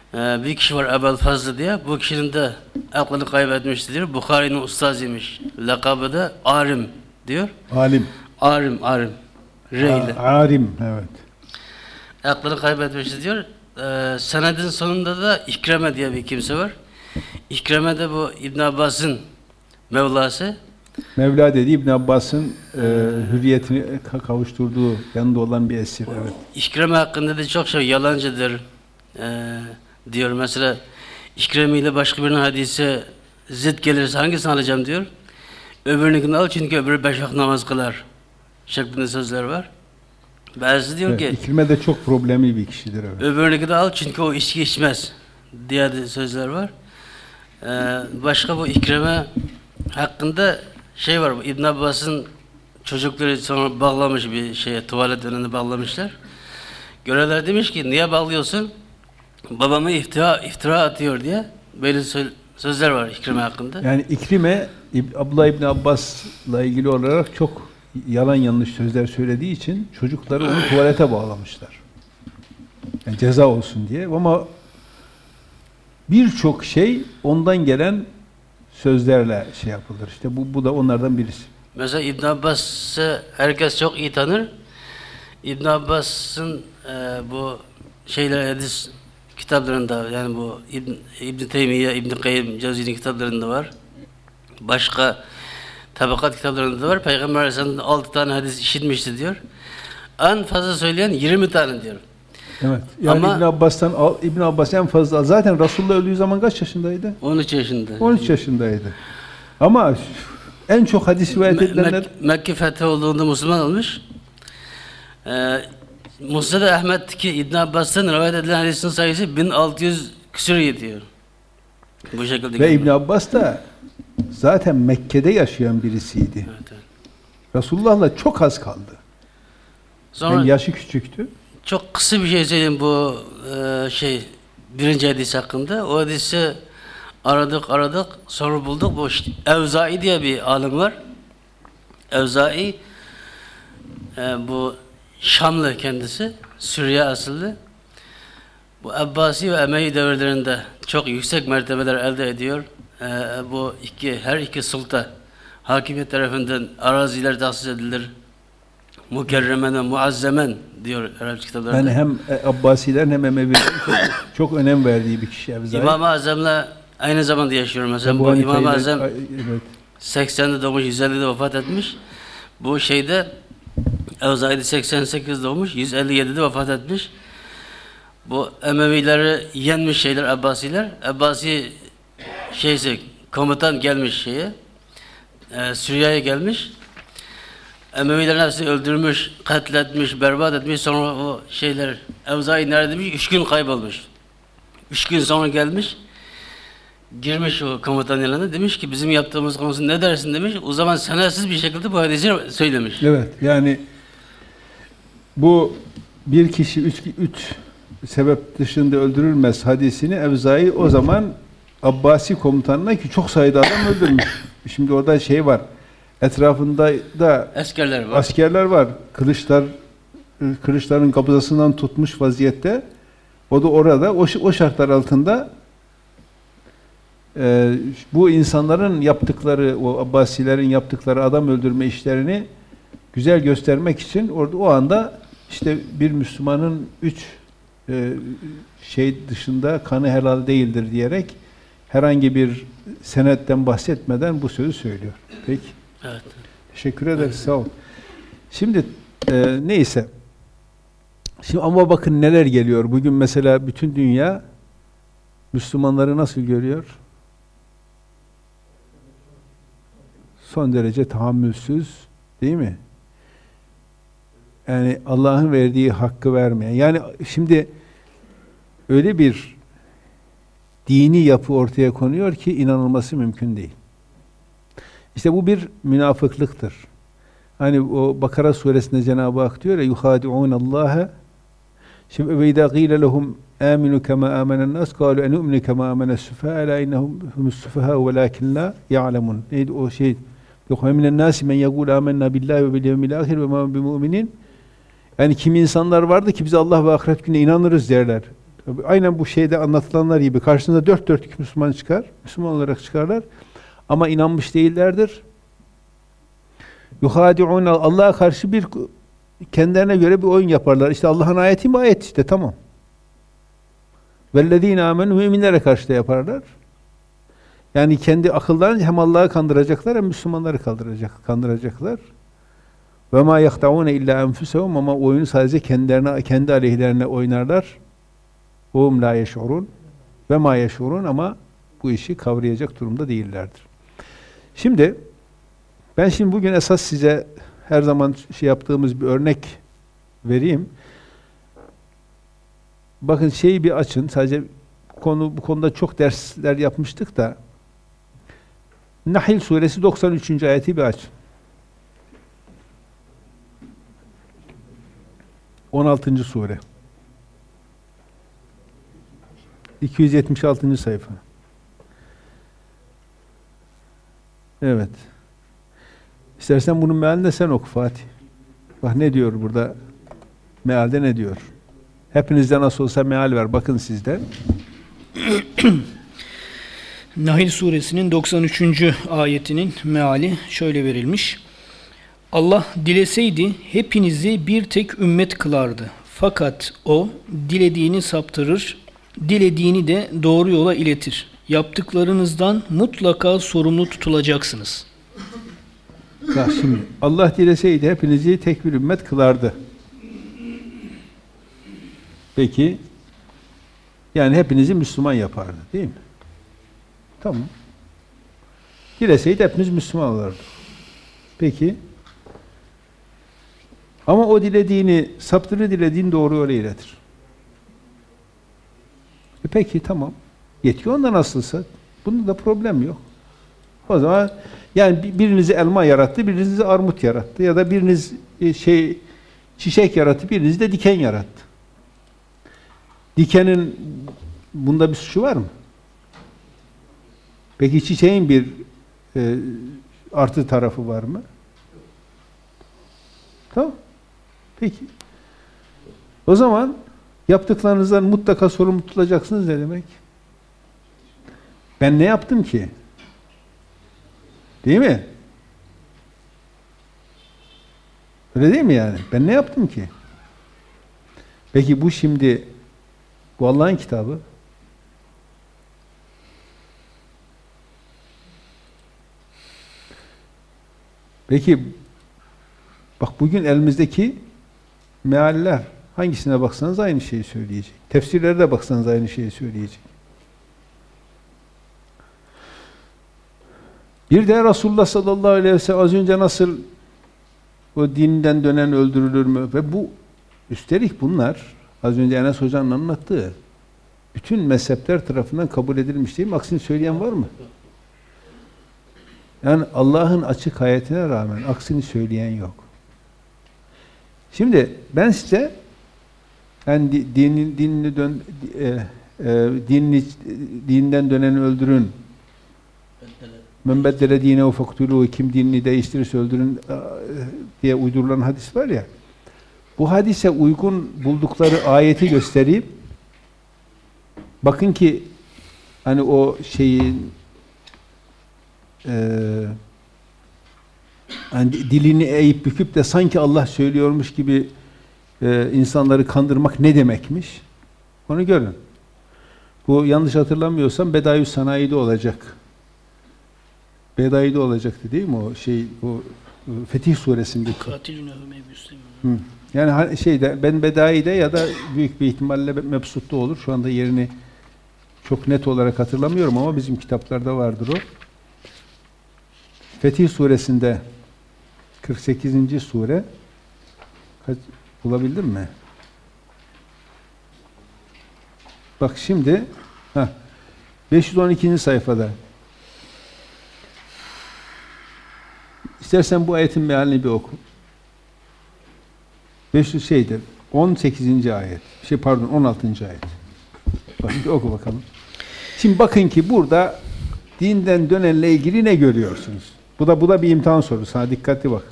B: Ee, bir kişi var Ebel Fazlı diye. Bu kişinin de aklını kaybetmişti diyor. Bukhari'nin ustazıymış. Lakabı da Arim diyor.
A: Alim.
B: Arim, Arim. Reyle.
A: Arim, evet.
B: Aklını kaybetmişti diyor. Ee, senedin sonunda da İkreme diye bir kimse var. İkreme de bu İbn Abbas'ın Mevlası.
A: Mevla dediği İbn Abbas'ın e, hürriyetini kavuşturduğu yanında olan bir esir. Evet.
B: İkreme hakkında da çok şey yalancıdır ee, diyor. Mesela İkreme ile başka birinin hadise zıt gelirse hangisini alacağım diyor. Öbürünükini al çünkü öbürü beş vakit namaz kılar şeklinde sözler var. Bazısı diyor
A: Evet,
B: ki
A: İkrime de çok problemli bir kişidir. Evet.
B: öbürünükini al çünkü o içki içmez diye de sözler var. Ee, başka bu İkreme hakkında şey var, İbn Abbas'ın çocukları sonra bağlamış bir şeye, tuvalet önüne bağlamışlar. Görevler demiş ki niye bağlıyorsun? Babamı iftira, iftira atıyor diye böyle sö- sözler var İkrime hakkında.
A: Yani İkrime İb- Abdullah İbn Abbas'la ilgili olarak çok yalan yanlış sözler söylediği için çocukları onu tuvalete bağlamışlar. Yani ceza olsun diye. Ama birçok şey ondan gelen sözlerle şey yapılır. İşte bu, bu da onlardan birisi.
B: Mesela İbn Abbas'ı herkes çok iyi tanır. İbn Abbas'ın e, bu şeyler hadis kitaplarında yani bu İbn, İbn Teymiye, İbn Kayyim Cevzi'nin kitaplarında var. Başka tabakat kitaplarında da var. Peygamber Aleyhisselam'dan altı tane hadis işitmişti diyor. En fazla söyleyen yirmi tane diyor.
A: Evet. Yani
B: Ama
A: İbn Abbas'tan İbn Abbas en fazla zaten Resulullah öldüğü zaman kaç yaşındaydı?
B: on üç yaşında.
A: on üç yaşındaydı. Ama en çok hadis rivayet
B: Me-
A: edilenler
B: Mek- Mekke fethi olduğunda Müslüman olmuş. Ee, Musned Ahmed ki İbn Abbas'tan rivayet edilen hadisin sayısı bin altı yüz küsur diyor. Bu şekilde.
A: ve İbn Abbas da zaten Mekke'de yaşayan birisiydi.
B: Evet, evet.
A: Resulullah'la çok az kaldı.
B: Sonra
A: Yani yaşı küçüktü.
B: çok kısa bir şey söyleyeyim bu e, şey birinci hadis hakkında. O hadisi aradık aradık sonra bulduk. Bu işte, Evzai diye bir alim var. Evzai e, bu Şamlı kendisi. Suriye asıllı. Bu Abbasi ve Emevi devirlerinde çok yüksek mertebeler elde ediyor. E, bu iki her iki sultan hakimiyet tarafından araziler tahsis edilir. Mukerremen ve muazzemen diyor Arap kitaplarında.
A: Yani hem Abbasilerin hem Emevilerin çok, çok önem verdiği bir kişi Evzai.
B: İmam-ı Azam'la aynı zamanda yaşıyor mesela.
A: Ebu
B: Bu
A: Hanife
B: İmam-ı
A: ile-
B: Azam
A: evet.
B: seksende doğmuş, yüz ellide vefat etmiş. Bu şeyde Evzai'de seksen sekizde doğmuş, yüz elli yedide vefat etmiş. Bu Emevileri yenmiş şeyler Abbasiler. Abbasi şeyse komutan gelmiş şeye. E, Suriye'ye gelmiş. Emevilerin hepsini öldürmüş, katletmiş, berbat etmiş. Sonra o şeyler Evzai nerede demiş? Üç gün kaybolmuş. Üç gün sonra gelmiş. Girmiş o komutan yanına demiş ki bizim yaptığımız konusu ne dersin demiş. O zaman senetsiz bir şekilde bu hadisi söylemiş.
A: Evet, yani bu bir kişi üç, üç sebep dışında öldürülmez hadisini Evzai o zaman Abbasi komutanına ki çok sayıda adam öldürmüş. Şimdi orada şey var. Etrafında da
B: Askerler var.
A: askerler var. Kılıçlar kılıçların kabzasından tutmuş vaziyette. O da orada o, o şartlar altında e, bu insanların yaptıkları, o Abbasilerin yaptıkları adam öldürme işlerini güzel göstermek için orada o anda işte bir Müslümanın üç e, şey dışında kanı helal değildir diyerek herhangi bir senetten bahsetmeden bu sözü söylüyor. Peki.
B: Evet.
A: Teşekkür ederiz. Sağ ol. Şimdi e, neyse. Şimdi ama bakın neler geliyor. Bugün mesela bütün dünya Müslümanları nasıl görüyor? Son derece tahammülsüz, değil mi? Yani Allah'ın verdiği hakkı vermeyen. Yani şimdi öyle bir dini yapı ortaya konuyor ki inanılması mümkün değil. İşte bu bir münafıklıktır. Hani o Bakara suresinde Cenab-ı Hak diyor ya yuhadi'un Allah'a. Şimdi ve izâ gîle lehum âminu kemâ âmenen nâs kâlu en nu'minu kemâ âmenes sufâ elâ innehum humus sufahâ velâkin lâ ya'lemun. Neydi o şey? Yok minen nâsi men yegûl âmennâ billâhi ve bil yevmil âhir ve mâ bimûminin. Yani kim insanlar vardı ki biz Allah ve ahiret gününe inanırız derler. Aynen bu şeyde anlatılanlar gibi karşınıza dört dörtlük Müslüman çıkar. Müslüman olarak çıkarlar. Ama inanmış değillerdir. Yuhadi'un Allah'a karşı bir kendilerine göre bir oyun yaparlar. İşte Allah'ın ayeti mi ayet işte tamam. Vellezîne âmenû müminlere karşı da yaparlar. Yani kendi akıllarınca hem Allah'ı kandıracaklar hem Müslümanları kandıracak, kandıracaklar. Ve mâ yahta'ûne illâ enfusehum ama oyunu sadece kendilerine, kendi aleyhlerine oynarlar. Hum lâ yeş'urûn ve mâ yeş'urûn ama bu işi kavrayacak durumda değillerdir. Şimdi ben şimdi bugün esas size her zaman şey yaptığımız bir örnek vereyim. Bakın şeyi bir açın. Sadece konu bu konuda çok dersler yapmıştık da Nahl suresi doksan üçüncü ayeti bir açın. on altıncı sure. iki yüz yetmiş altıncı sayfa. Evet. İstersen bunun mealini de sen oku Fatih. Bak ne diyor burada? Mealde ne diyor? Hepinizde nasıl olsa meal var. Bakın sizde.
C: Nahl suresinin doksan üçüncü ayetinin meali şöyle verilmiş. Allah dileseydi hepinizi bir tek ümmet kılardı. Fakat o dilediğini saptırır, dilediğini de doğru yola iletir. Yaptıklarınızdan mutlaka sorumlu tutulacaksınız.
A: Bak şimdi Allah dileseydi hepinizi tek bir ümmet kılardı. Peki yani hepinizi Müslüman yapardı değil mi? Tamam. Dileseydi hepiniz Müslüman olurdu. Peki ama o dilediğini saptırır, dilediğini doğru yola iletir. E peki tamam. Yetiyor onda nasılsa. Bunda da problem yok. O zaman yani birinizi elma yarattı, birinizi armut yarattı ya da biriniz şey çiçek yarattı, biriniz de diken yarattı. Dikenin bunda bir suçu var mı? Peki çiçeğin bir e, artı tarafı var mı? Tamam. Peki. O zaman yaptıklarınızdan mutlaka sorumlu tutulacaksınız ne demek? Ben ne yaptım ki? Değil mi? Öyle değil mi yani? Ben ne yaptım ki? Peki bu şimdi bu Allah'ın kitabı. Peki bak bugün elimizdeki mealler hangisine baksanız aynı şeyi söyleyecek. Tefsirlere de baksanız aynı şeyi söyleyecek. Bir de Resulullah sallallahu aleyhi ve sellem az önce nasıl o dinden dönen öldürülür mü? Ve bu üstelik bunlar az önce Enes Hoca'nın anlattığı bütün mezhepler tarafından kabul edilmiş değil mi? Aksini söyleyen var mı? Yani Allah'ın açık ayetine rağmen aksini söyleyen yok. Şimdi ben size yani dinin dinini dön e, e, dinini, dinden döneni öldürün. Men beddele dinehu fektuluhu kim dinini değiştirirse öldürün diye uydurulan hadis var ya. Bu hadise uygun buldukları ayeti göstereyim. Bakın ki hani o şeyin e, hani dilini eğip büküp de sanki Allah söylüyormuş gibi e, insanları kandırmak ne demekmiş? Onu görün. Bu yanlış hatırlamıyorsam Bedayü Sanayi'de olacak. Bedai'de olacaktı değil mi o şey o Fetih suresindeki. Hı. Yani şeyde ben Bedai'de ya da büyük bir ihtimalle Mebsut'ta olur. Şu anda yerini çok net olarak hatırlamıyorum ama bizim kitaplarda vardır o. Fetih suresinde kırk sekizinci sure kaç, bulabildin mi? Bak şimdi heh, beş yüz on ikinci sayfada. İstersen bu ayetin mealini bir oku. beş yüz şeydir. on sekizinci ayet. Şey pardon on altıncı ayet. Bak bir oku bakalım. Şimdi bakın ki burada dinden dönenle ilgili ne görüyorsunuz? Bu da bu da bir imtihan sorusu. Sana dikkatli bak.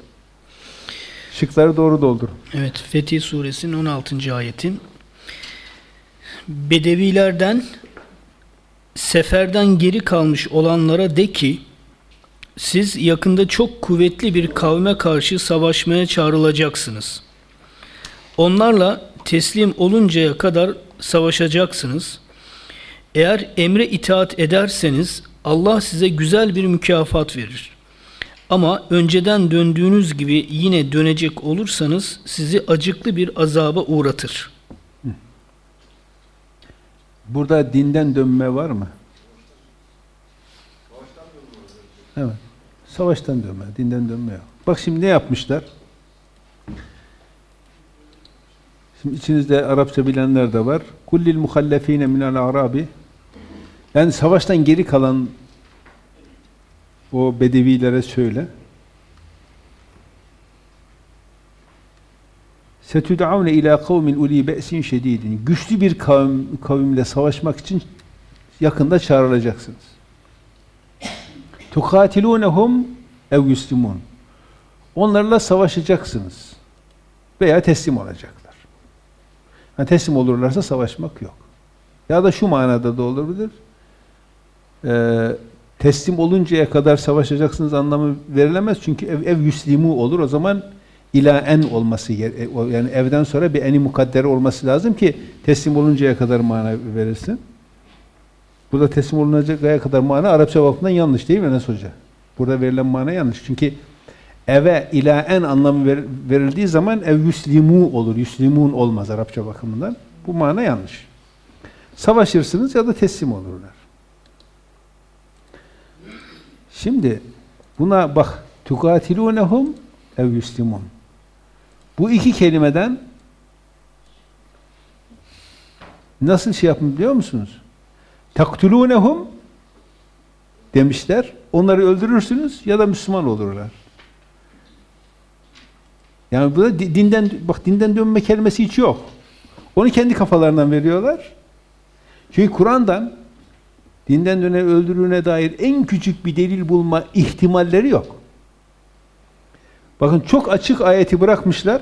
A: Şıkları doğru doldur.
C: Evet, Fetih suresinin on altıncı ayeti. Bedevilerden seferden geri kalmış olanlara de ki, siz yakında çok kuvvetli bir kavme karşı savaşmaya çağrılacaksınız. Onlarla teslim oluncaya kadar savaşacaksınız. Eğer emre itaat ederseniz Allah size güzel bir mükafat verir. Ama önceden döndüğünüz gibi yine dönecek olursanız sizi acıklı bir azaba uğratır.
A: Burada dinden dönme var mı? Evet. Savaştan dönme, dinden dönme yok. Bak şimdi ne yapmışlar? Şimdi içinizde Arapça bilenler de var. Kullil muhallefine minel arabi. Yani savaştan geri kalan o bedevilere söyle. Setud'avne ila kavmin uli be'sin şedidin. Güçlü bir kavim, kavimle savaşmak için yakında çağrılacaksınız. Tukatilunhum ev yuslimun. Onlarla savaşacaksınız. Veya teslim olacaklar. Yani teslim olurlarsa savaşmak yok. Ya da şu manada da olabilir. Ee, teslim oluncaya kadar savaşacaksınız anlamı verilemez. Çünkü ev, ev yuslimu olur. O zaman ila en olması, yani evden sonra bir eni mukaddere olması lazım ki teslim oluncaya kadar mana verirsin. Burada teslim oluncaya kadar mana Arapça bakımından yanlış değil mi Enes Hoca? Burada verilen mana yanlış. Çünkü eve ila en anlamı ver, verildiği zaman ev yuslimu olur. Yuslimun olmaz Arapça bakımından. Bu mana yanlış. Savaşırsınız ya da teslim olurlar. Şimdi buna bak. Tukatilunhum ev yuslimun. Bu iki kelimeden nasıl şey yapın biliyor musunuz? Taktulunhum demişler. Onları öldürürsünüz ya da Müslüman olurlar. Yani burada dinden bak dinden dönme kelimesi hiç yok. Onu kendi kafalarından veriyorlar. Çünkü Kur'an'dan dinden döne öldürülüğüne dair en küçük bir delil bulma ihtimalleri yok. Bakın çok açık ayeti bırakmışlar.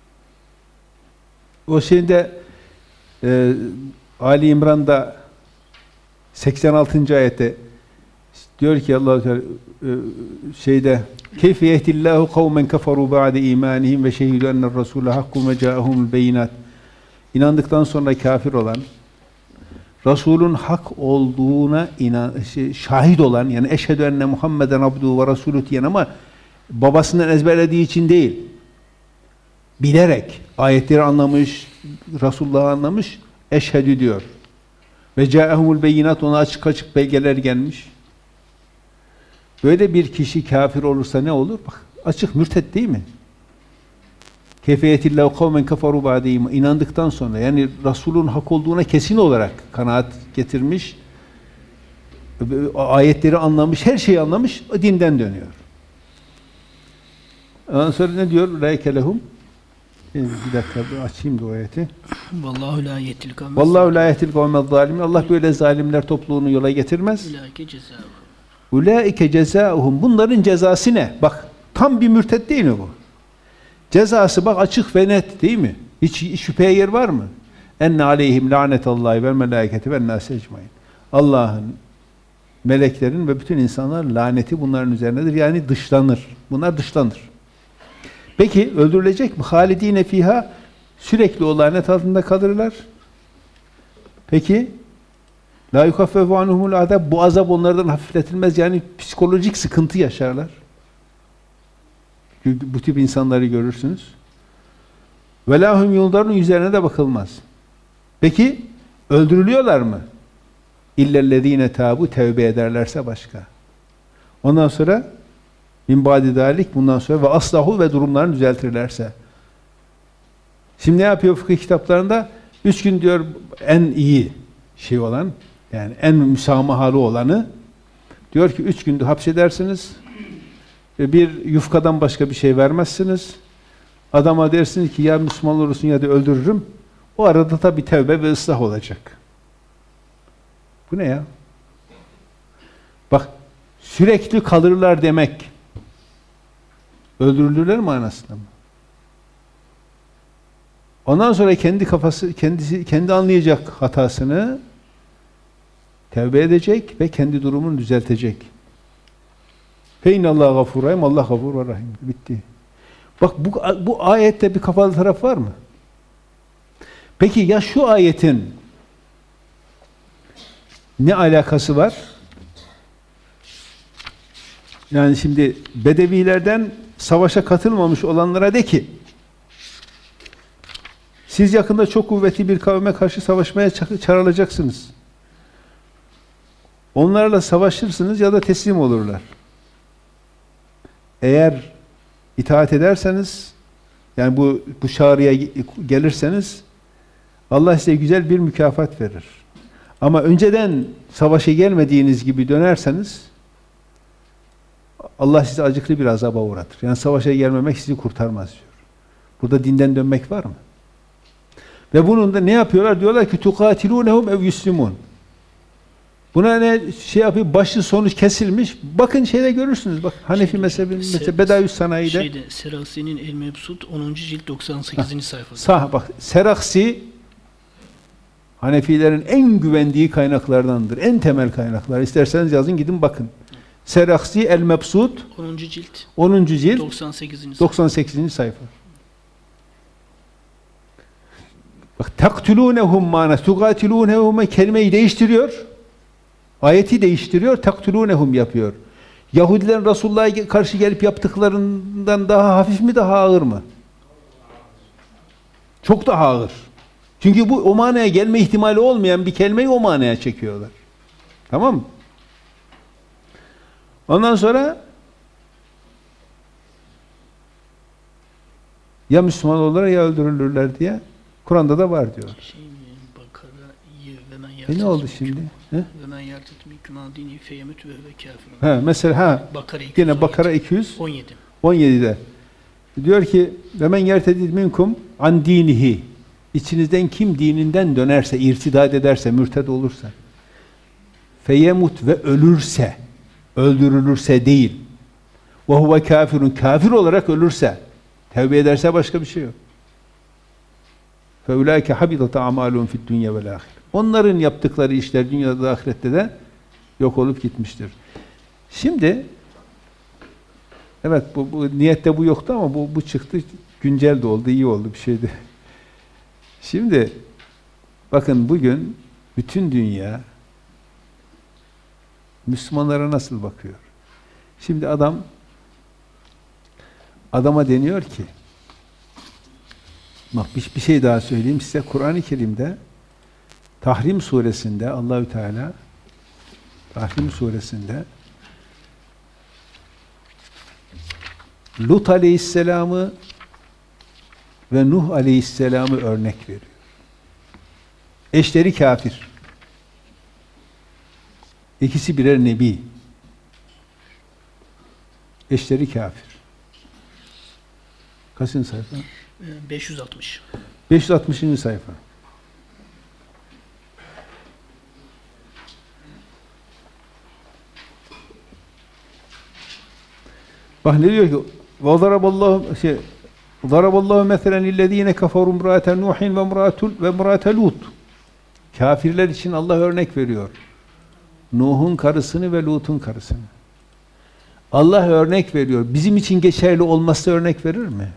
A: O şeyde e, Ali İmran'da seksen altıncı ayette diyor ki Allah Teala e, şeyde keyfe yehdillahu kavmen keferu ba'de imanihim ve şehidu enne'r rasûle hakkun ve câehumul beyinat. İnandıktan sonra kafir olan, Resul'ün hak olduğuna inan, şey, şahit olan, yani eşhedü enne Muhammeden abduhu ve rasulü diyen ama babasından ezberlediği için değil, bilerek ayetleri anlamış, Resulullah'ı anlamış, eşhedü diyor. Ve câehumul beyinat, ona açık açık belgeler gelmiş. Böyle bir kişi kafir olursa ne olur? Bak, açık mürted değil mi? Keyfiyetillahu kavmen keferu ba'de iman. İnandıktan sonra, yani Resul'ün hak olduğuna kesin olarak kanaat getirmiş, ayetleri anlamış, her şeyi anlamış, o dinden dönüyor. Ondan sonra ne diyor? Ulaike lehum. Bir dakika bir açayım bu ayeti.
C: Vallahu la yehdil kavme.
A: Vallahu la yehdil kavme zalimin. Allah böyle zalimler topluluğunu yola getirmez.
C: Ulaike cezâuhum.
A: Ulaike cezâuhum. Bunların cezası ne? Bak, tam bir mürted değil mi bu? Cezası bak açık ve net değil mi? Hiç şüpheye yer var mı? Enne aleyhim lanetallahi vel melâiketi ven nâs ecmaîn. Allah'ın, meleklerin ve bütün insanlar laneti bunların üzerinedir. Yani dışlanır. Bunlar dışlanır. Peki öldürülecek mi? Halidine fiha, sürekli o lanet altında kalırlar. Peki la yukaffefu anhumul azab, bu azap onlardan hafifletilmez. Yani psikolojik sıkıntı yaşarlar. Çünkü bu tip insanları görürsünüz. Ve lahum yunzarun, yüzlerine de bakılmaz. Peki öldürülüyorlar mı? İllellezine tabu, tevbe ederlerse başka. Ondan sonra min ba'di dalik, bundan sonra ve aslahu, ve durumlarını düzeltirlerse. Şimdi ne yapıyor fıkıh kitaplarında? Üç gün diyor en iyi şey olan, yani en müsamahalı olanı, diyor ki üç günde hapsedersiniz, bir yufkadan başka bir şey vermezsiniz. Adama dersiniz ki ya Müslüman olursun ya da öldürürüm. O arada tabi tevbe ve ıslah olacak. Bu ne ya? Bak, sürekli kalırlar demek öldürülürler manasında mı? Ondan sonra kendi kafası, kendisi kendi anlayacak hatasını, tevbe edecek ve kendi durumunu düzeltecek. Fe innallâhe gafûr rahim, Allah gafur ve rahim. Bitti. Bak bu, bu ayette bir kapalı taraf var mı? Peki ya şu ayetin ne alakası var? Yani şimdi Bedevilerden savaşa katılmamış olanlara de ki, siz yakında çok kuvvetli bir kavme karşı savaşmaya çağrılacaksınız. Onlarla savaşırsınız ya da teslim olurlar. Eğer itaat ederseniz, yani bu, bu çağrıya gelirseniz, Allah size güzel bir mükafat verir. Ama önceden savaşa gelmediğiniz gibi dönerseniz, Allah sizi acıklı bir azaba uğratır. Yani savaşa gelmemek sizi kurtarmaz diyor. Burada dinden dönmek var mı? Ve bunun da ne yapıyorlar? Diyorlar ki tukatilûnehum ev yuslimun. Buna ne şey yapıyor? Başı sonu kesilmiş. Bakın şeyde görürsünüz. Bak Hanefi mezhebi, mesela Bedaviüs Sanayi'de.
C: Şeyde Seraksi'nin El Mebsut onuncu cilt doksan sekizinci sayfası.
A: Sah bak Seraksi Hanefilerin en güvendiği kaynaklardandır. En temel kaynaklar. İsterseniz yazın gidin bakın. Seraksi El Mebsut
C: onuncu cilt.
A: onuncu cilt
C: doksan sekizinci
A: doksan sekizinci sayfa. Bak taktulûnehum manas tugatilûnehum kelimeyi değiştiriyor. Ayeti değiştiriyor, taktulûnehum yapıyor. Yahudilerin Resulullah'a karşı gelip yaptıklarından daha hafif mi, daha ağır mı? Çok daha ağır. Çünkü bu o manaya gelme ihtimali olmayan bir kelimeyi o manaya çekiyorlar. Tamam mı? Ondan sonra ya Müslüman olurlar ya öldürülürler diye Kur'an'da da var diyor.
C: Şey mi? Bakara'yı ve men
A: E ne oldu şimdi? He?
C: Ve men yertetmiküm adini feyemut ve ve kafirun.
A: Ha mesela ha
C: Bakara
A: yine Bakara iki yüz
C: on yedi.
A: on yedi'de diyor ki ve men yertedid minkum an dinihi, içinizden kim dininden dönerse, irtidat ederse, mürted olursa, feyemut ve ölürse, öldürülürse değil, ve huve kafirun, kafir olarak ölürse, tevbe ederse başka bir şey yok. Fe ulaike habitat a'malun fi'd dunya ve'l ahire. Onların yaptıkları işler dünyada da ahirette de yok olup gitmiştir. Şimdi evet bu, bu niyette bu yoktu ama bu bu çıktı, güncel de oldu, iyi oldu bir şeydi. Şimdi bakın bugün bütün dünya Müslümanlara nasıl bakıyor? Şimdi adam adama deniyor ki, bak bir, bir şey daha söyleyeyim size. Kur'an-ı Kerim'de Tahrim suresinde Allahü Teala Tahrim suresinde Lut aleyhisselamı ve Nuh aleyhisselamı örnek veriyor. Eşleri kafir. İkisi birer nebi. Eşleri kafir. Kaçıncı sayfa?
C: beş yüz altmış.
A: beş yüz altmışıncı sayfa. Bak ne diyor ki? وَضَرَبَ şey ضَرَبَ اللّٰهُ مَثَلًا لِلَّذ۪ينَ كَفَرُوا مُرَاتَ نُوحٍ ve مُرَاتَ Lut. Kafirler için Allah örnek veriyor. Nuh'un karısını ve Lut'un karısını. Allah örnek veriyor. Bizim için geçerli olmazsa örnek verir mi?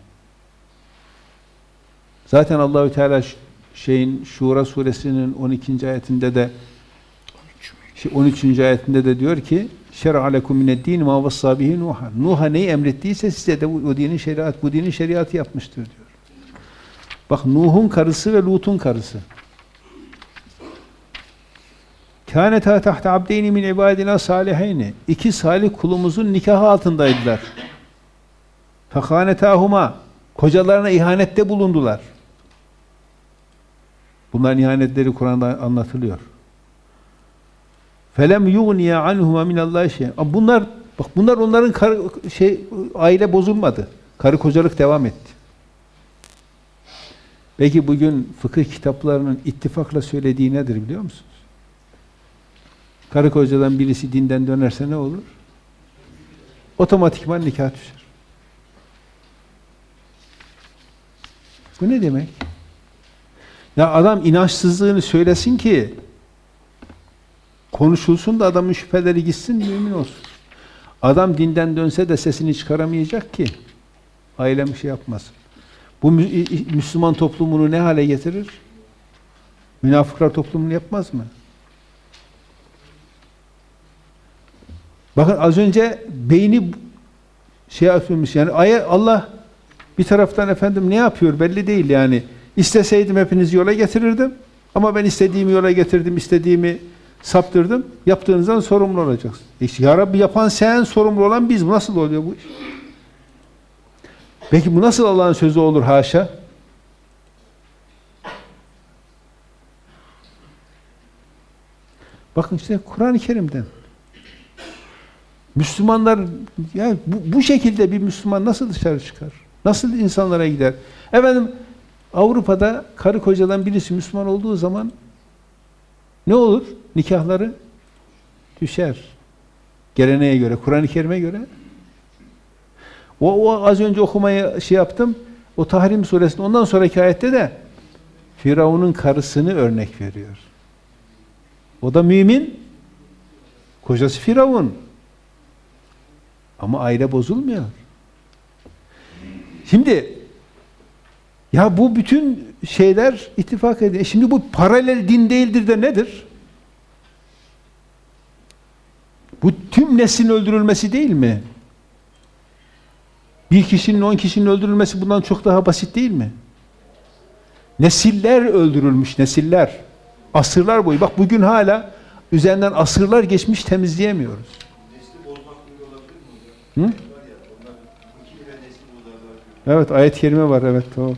A: Zaten Allahü Teala şeyin Şura suresinin on ikinci ayetinde de on üçüncü ayetinde de diyor ki şer'a lekum mined-din ma vassa bihi Nuh'a. Nuh'a neyi emrettiyse size de bu dinin şeriat, bu dinin şeriatı yapmıştır diyor. Bak Nuh'un karısı ve Lut'un karısı. Kânetâ tahte abdeyni min ibadina saliheyni. İki salih kulumuzun nikahı altındaydılar. Fekânetâhuma. Kocalarına ihanette bulundular. Bunların ihanetleri Kur'an'da anlatılıyor. Felem yughniya anhuma minallahi şey. Bunlar bak bunlar onların karı, şey aile bozulmadı. Karı kocalık devam etti. Peki bugün fıkıh kitaplarının ittifakla söylediği nedir biliyor musunuz? Karı kocadan birisi dinden dönerse ne olur? Otomatikman nikah düşer. Bu ne demek? Ya adam inançsızlığını söylesin ki konuşulsun da adamın şüpheleri gitsin, mümin olsun. Adam dinden dönse de sesini çıkaramayacak ki ailem bir şey yapmasın. Bu Müslüman toplumunu ne hale getirir? Münafıklar toplumunu yapmaz mı? Bakın az önce beyni şey yapılmış, yani ayet, Allah bir taraftan efendim ne yapıyor belli değil yani. İsteseydim hepinizi yola getirirdim ama ben istediğimi yola getirdim, istediğimi saptırdım. Yaptığınızdan sorumlu olacaksın. E işte, ya Rabbi yapan sen, sorumlu olan biz. Bu nasıl oluyor bu iş? Peki bu nasıl Allah'ın sözü olur haşa? Bakın işte Kur'an-ı Kerim'den. Müslümanlar ya bu, bu şekilde bir Müslüman nasıl dışarı çıkar? Nasıl insanlara gider? Efendim Avrupa'da karı kocadan birisi Müslüman olduğu zaman ne olur? Nikahları düşer. Geleneğe göre, Kur'an-ı Kerim'e göre. O, o az önce okumaya şey yaptım. O Tahrim suresinde ondan sonraki ayette de Firavun'un karısını örnek veriyor. O da mümin. Kocası Firavun. Ama aile bozulmuyor. Şimdi ya bu bütün şeyler ittifak ediyor. Şimdi bu paralel din değildir de nedir? Bu tüm neslin öldürülmesi değil mi? Bir kişinin, on kişinin öldürülmesi bundan çok daha basit değil mi? Nesiller öldürülmüş, nesiller. Asırlar boyu. Bak bugün hala üzerinden asırlar geçmiş temizleyemiyoruz. Hı? Evet, ayet-i kerime var, evet tamam.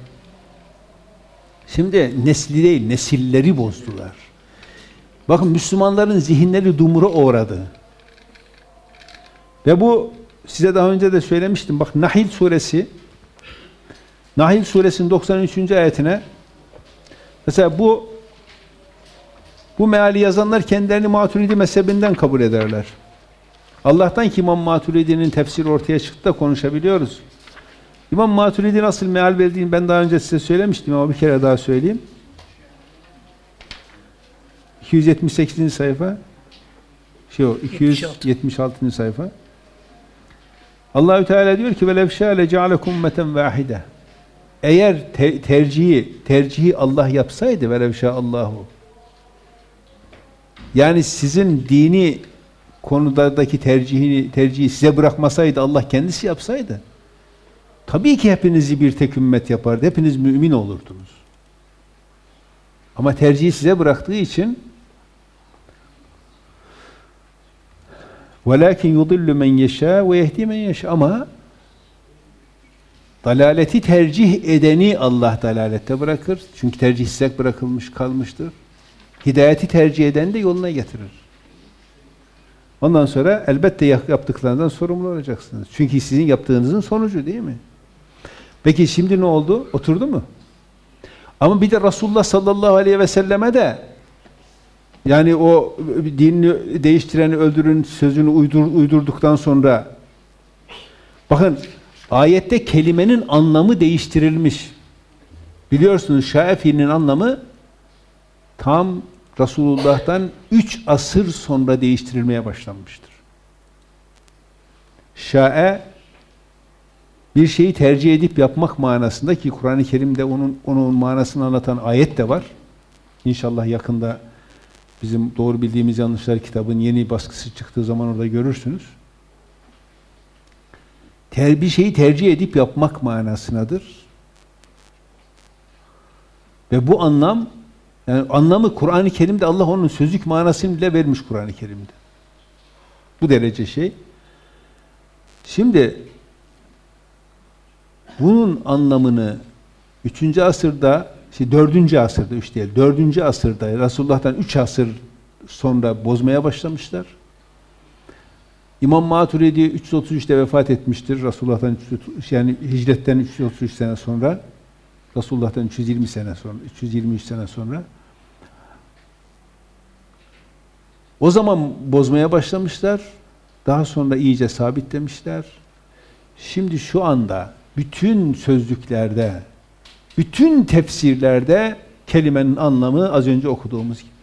A: Şimdi nesli değil, nesilleri bozdular. Bakın Müslümanların zihinleri dumura uğradı. Ve bu size daha önce de söylemiştim. Bak Nahl suresi Nahl suresinin doksan üçüncü ayetine mesela bu bu meali yazanlar kendilerini Maturidi mezhebinden kabul ederler. Allah'tan ki İmam Maturidi'nin tefsiri ortaya çıktı da konuşabiliyoruz. İmam Maturidi nasıl meal verdiğini ben daha önce size söylemiştim ama bir kere daha söyleyeyim. iki yüz yetmiş sekizinci sayfa şey o iki yüz yetmiş altıncı sayfa. Allahü Teala diyor ki velev şâle cealekum ummeten vâhide. Eğer te tercihi tercihi Allah yapsaydı velev şâallahu. Yani sizin dini konudaki tercihini tercihi size bırakmasaydı, Allah kendisi yapsaydı, tabii ki hepinizi bir tek ümmet yapardı. Hepiniz mümin olurdunuz. Ama tercihi size bıraktığı için وَلَاكِنْ يُضِلُّ مَنْ يَشَاءُ وَيَهْدِي مَنْ يَشَاءُ ama dalaleti tercih edeni Allah dalalette bırakır. Çünkü tercih size bırakılmış kalmıştır. Hidayeti tercih eden de yoluna getirir. Ondan sonra elbette yaptıklarından sorumlu olacaksınız. Çünkü sizin yaptığınızın sonucu değil mi? Peki şimdi ne oldu? Oturdu mu? Ama bir de Resulullah sallallahu aleyhi ve selleme de yani o dinini değiştireni öldürün sözünü uydur, uydurduktan sonra bakın ayette kelimenin anlamı değiştirilmiş. Biliyorsunuz şae fiilinin anlamı tam Resulullah'tan üç asır sonra değiştirilmeye başlanmıştır. Şae bir şeyi tercih edip yapmak manasında ki Kur'an-ı Kerim'de onun onun manasını anlatan ayet de var. İnşallah yakında bizim Doğru Bildiğimiz Yanlışlar kitabın yeni baskısı çıktığı zaman orada görürsünüz. Ter, bir şeyi tercih edip yapmak manasınadır. Ve bu anlam yani anlamı Kur'an-ı Kerim'de Allah onun sözlük manasını bile vermiş Kur'an-ı Kerim'de. Bu derece şey. Şimdi bunun anlamını üçüncü asırda, işte dördüncü asırda, üç değil, dördüncü asırda Resulullah'tan üç asır sonra bozmaya başlamışlar. İmam Maturidi üç yüz otuz üçte vefat etmiştir. Resulullah'tan yani hicretten üç yüz otuz üç sene sonra, Resulullah'tan üç yüz yirmi sene sonra, üç yüz yirmi üç sene sonra. O zaman bozmaya başlamışlar. Daha sonra iyice sabitlemişler. Şimdi şu anda bütün sözlüklerde, bütün tefsirlerde kelimenin anlamı az önce okuduğumuz gibi.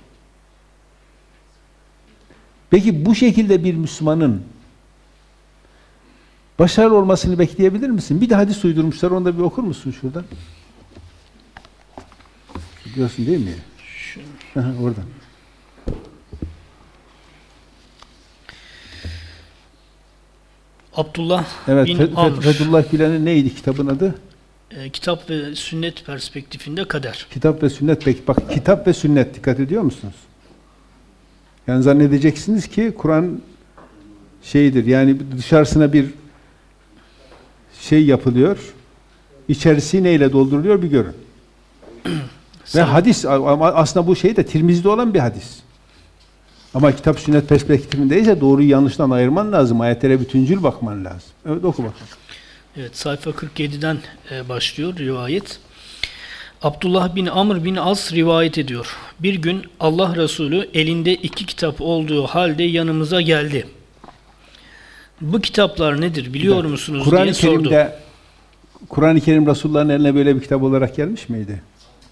A: Peki bu şekilde bir Müslümanın başarılı olmasını bekleyebilir misin? Bir de hadis uydurmuşlar, onu da bir okur musun şuradan? Biliyorsun değil mi? Aha, oradan.
C: Abdullah
A: evet,
C: bin
A: Fe-
C: Amr.
A: Fethullah Gülen'in neydi kitabın adı?
C: E, kitap ve sünnet perspektifinde kader.
A: Kitap ve sünnet. Peki bak, kitap ve sünnet, dikkat ediyor musunuz? Yani zannedeceksiniz ki Kur'an şeydir, yani dışarısına bir şey yapılıyor, içerisi neyle dolduruluyor bir görün. Ve hadis, ama aslında bu şey de Tirmizi'de olan bir hadis. Ama kitap sünnet perspektifindeyse doğruyu yanlıştan ayırman lazım. Ayetlere bütüncül bakman lazım. Evet, oku bakalım.
C: Evet, sayfa kırk yediden e, başlıyor rivayet. Abdullah bin Amr bin As rivayet ediyor. Bir gün Allah Resulü elinde iki kitap olduğu halde yanımıza geldi. Bu kitaplar nedir biliyor musunuz
A: Kur'an-ı
C: diye sordu.
A: Kerim'de, Kur'an-ı Kerim Resulullah'ın eline böyle bir kitap olarak gelmiş miydi?